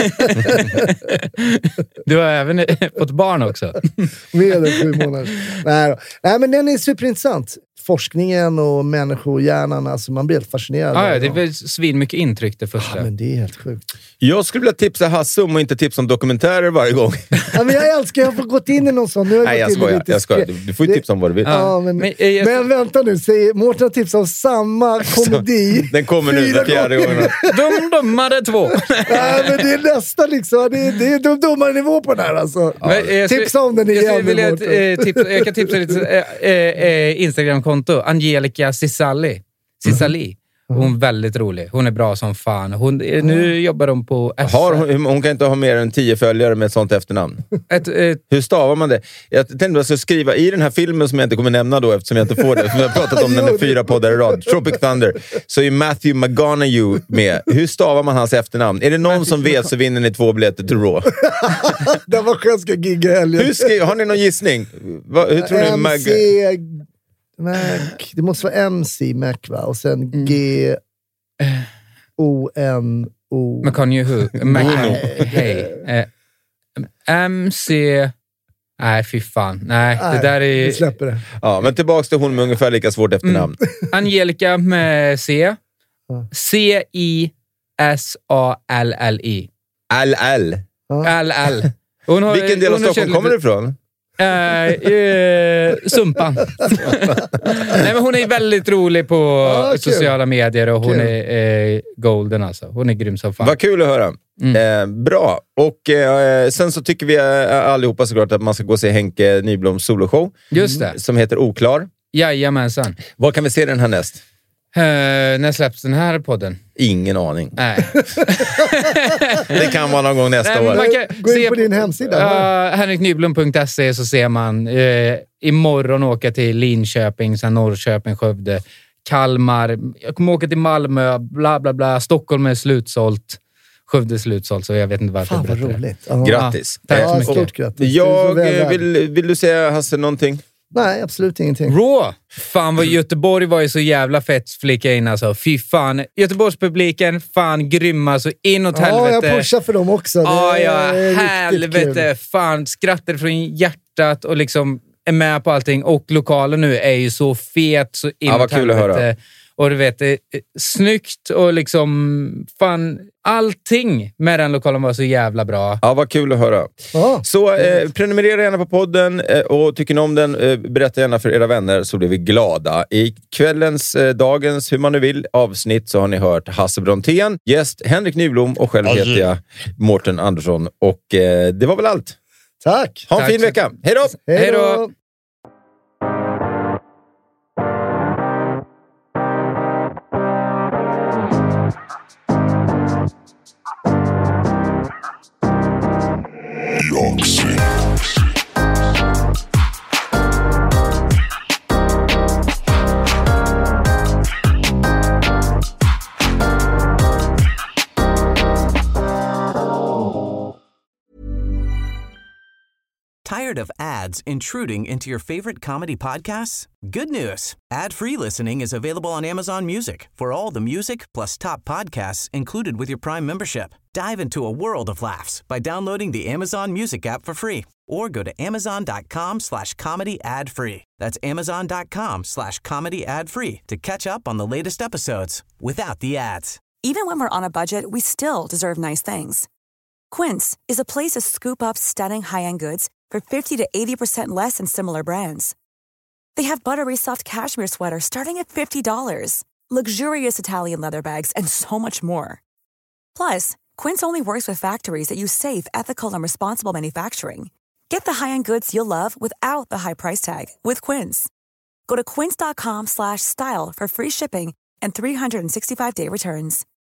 Speaker 4: Du har även fått barn också.
Speaker 6: Med en sju månader. Nej, då. Nej, men den är superintressant. Forskningen och människohjärnan, alltså man blir helt fascinerad.
Speaker 4: Ah, ja, det är väl svin mycket intryck det första.
Speaker 6: Ja, men det är helt sjukt.
Speaker 5: Jag skulle vilja tipsa Hasse om och inte tipsa om dokumentärer varje gång.
Speaker 6: Ja, men jag älskar, jag har gått in i någon sån. Nu har jag
Speaker 5: Nej, jag
Speaker 6: gått in i
Speaker 5: skojar.
Speaker 6: lite
Speaker 5: Jag skojar.
Speaker 6: skräck.
Speaker 5: Du, du får ju
Speaker 6: Det-
Speaker 5: tipsa om vad du vill.
Speaker 6: Ja, men,
Speaker 4: Men,
Speaker 6: men,
Speaker 4: eh, jag-
Speaker 6: vänta nu, säg, Mårten har tipsat om samma komedi.
Speaker 5: Den kommer nu
Speaker 6: Fyra
Speaker 5: för fjärde
Speaker 6: gånger.
Speaker 5: gången.
Speaker 4: Dum dummare två.
Speaker 6: Nej, men det är nästan liksom, det är, det är dum dummare nivå på den här alltså.
Speaker 4: Men, eh, jag skulle-
Speaker 6: Tipsa om den
Speaker 4: jag skulle
Speaker 6: igen.
Speaker 4: vilja,
Speaker 6: Mårten.
Speaker 4: eh, tipsa, jag kan tipsa lite eh, eh, Instagramkonto. Angelica Cicali. Cicali. Hon är väldigt rolig. Hon är bra som fan. Hon, eh, nu jobbar hon på S R.
Speaker 5: Har hon, hon kan inte ha mer än tio följare med ett sånt efternamn.
Speaker 4: Ett, ett,
Speaker 5: Hur stavar man det? Jag tänkte att jag skulle skriva i den här filmen som jag inte kommer nämna då eftersom jag inte får det. För jag har pratat om den i fyra poddar i rad. Tropic Thunder. Så är Matthew McConaughey med. Hur stavar man hans efternamn? Är det någon som vet så vinner ni två biljetter till Raw.
Speaker 6: Det var skönt ska gigga i helgen.
Speaker 5: Hur skri- har ni någon gissning? Va, hur tror ni?
Speaker 6: M
Speaker 5: Mag-
Speaker 6: C Mac. Det måste vara M C Mac, va? Och sen G O N Oh.
Speaker 4: McConaughey who? McConaughey. Hej. Eh, M C... Nej, fy fan. Nej,
Speaker 6: Nej,
Speaker 4: det där är...
Speaker 6: Vi släpper det.
Speaker 5: Ja, men tillbaka till hon med ungefär lika svårt efternamn.
Speaker 4: Mm. Angelica med C. C I S A L L I.
Speaker 5: L L.
Speaker 4: L L. Hon har,
Speaker 5: Vilken del av Stockholm kommer du ifrån?
Speaker 4: Uh, uh, Sumpan. Nej, men hon är väldigt rolig på ah, sociala medier och hon kul. är uh, golden alltså. Hon är grym som fan.
Speaker 5: Vad kul att höra. Mm. Eh, bra. Och eh, sen så tycker vi eh, allihopa såklart att man ska gå och se Henke Nybloms soloshow.
Speaker 4: Just det.
Speaker 5: Som heter Oklar.
Speaker 4: Jajamensan.
Speaker 5: Var kan vi se den här näst?
Speaker 4: Uh, när släpps den här podden?
Speaker 5: Ingen aning.
Speaker 4: Nej.
Speaker 5: Det kan vara någon gång nästa
Speaker 4: Nej,
Speaker 5: år.
Speaker 4: Man kan
Speaker 6: Gå in
Speaker 4: se
Speaker 6: på din hemsida.
Speaker 4: Uh, henrik nyblom punkt se så ser man uh, imorgon åka till Linköping, sen Norrköping, Skövde, Kalmar. Jag kommer åka till Malmö, bla bla bla. Stockholm är slutsålt. Skövde är slutsålt, så jag vet inte varför
Speaker 6: Fan,
Speaker 4: jag
Speaker 6: vad
Speaker 4: berättar
Speaker 6: roligt.
Speaker 5: Ja. Grattis.
Speaker 4: Tack
Speaker 6: ja,
Speaker 4: så mycket.
Speaker 6: Stort grattis.
Speaker 5: Jag, vill, vill du säga, Hasse, någonting?
Speaker 6: Nej, absolut ingenting.
Speaker 4: Raw! Fan vad Göteborg var ju så jävla fett, flika in alltså. Fy fan. Göteborgspubliken, fan grymma så inåt helvete.
Speaker 6: Ja, jag pushar för dem också. Det
Speaker 4: ah, ja,
Speaker 6: är
Speaker 4: helvete.
Speaker 6: Kul.
Speaker 4: Fan, skrattar från hjärtat och liksom är med på allting. Och lokalen nu är ju så fet, så inåt
Speaker 5: ja, vad kul
Speaker 4: helvete.
Speaker 5: Att höra.
Speaker 4: Och du vet, det snyggt och liksom fan, allting med den lokalen var så jävla bra.
Speaker 5: Ja, vad kul att höra.
Speaker 6: Ah,
Speaker 5: så eh, prenumerera gärna på podden eh, och tycker ni om den, eh, berätta gärna för era vänner så blir vi glada. I kvällens, eh, dagens, hur man nu vill, avsnitt så har ni hört Hasse Brontén, gäst Henrik Nyblom och själv
Speaker 9: Aj.
Speaker 5: heter jag Mårten Andersson. Och eh, det var väl allt.
Speaker 6: Tack.
Speaker 5: Ha en
Speaker 4: Tack.
Speaker 5: fin vecka. Hej då!
Speaker 4: Hej då!
Speaker 3: Tired of ads intruding into your favorite comedy podcasts? Good news. Ad-free listening is available on Amazon Music for all the music plus top podcasts included with your Prime membership. Dive into a world of laughs by downloading the Amazon Music app for free or go to amazon.com slash comedy ad free. That's amazon.com slash comedy ad free to catch up on the latest episodes without the ads.
Speaker 12: Even when we're on a budget, we still deserve nice things. Quince is a place to scoop up stunning high-end goods for fifty to eighty percent less than similar brands. They have buttery soft cashmere sweaters starting at fifty dollars, luxurious Italian leather bags, and so much more. Plus, Quince only works with factories that use safe, ethical, and responsible manufacturing. Get the high-end goods you'll love without the high price tag with Quince. Go to quince.com slash style for free shipping and three sixty-five day returns.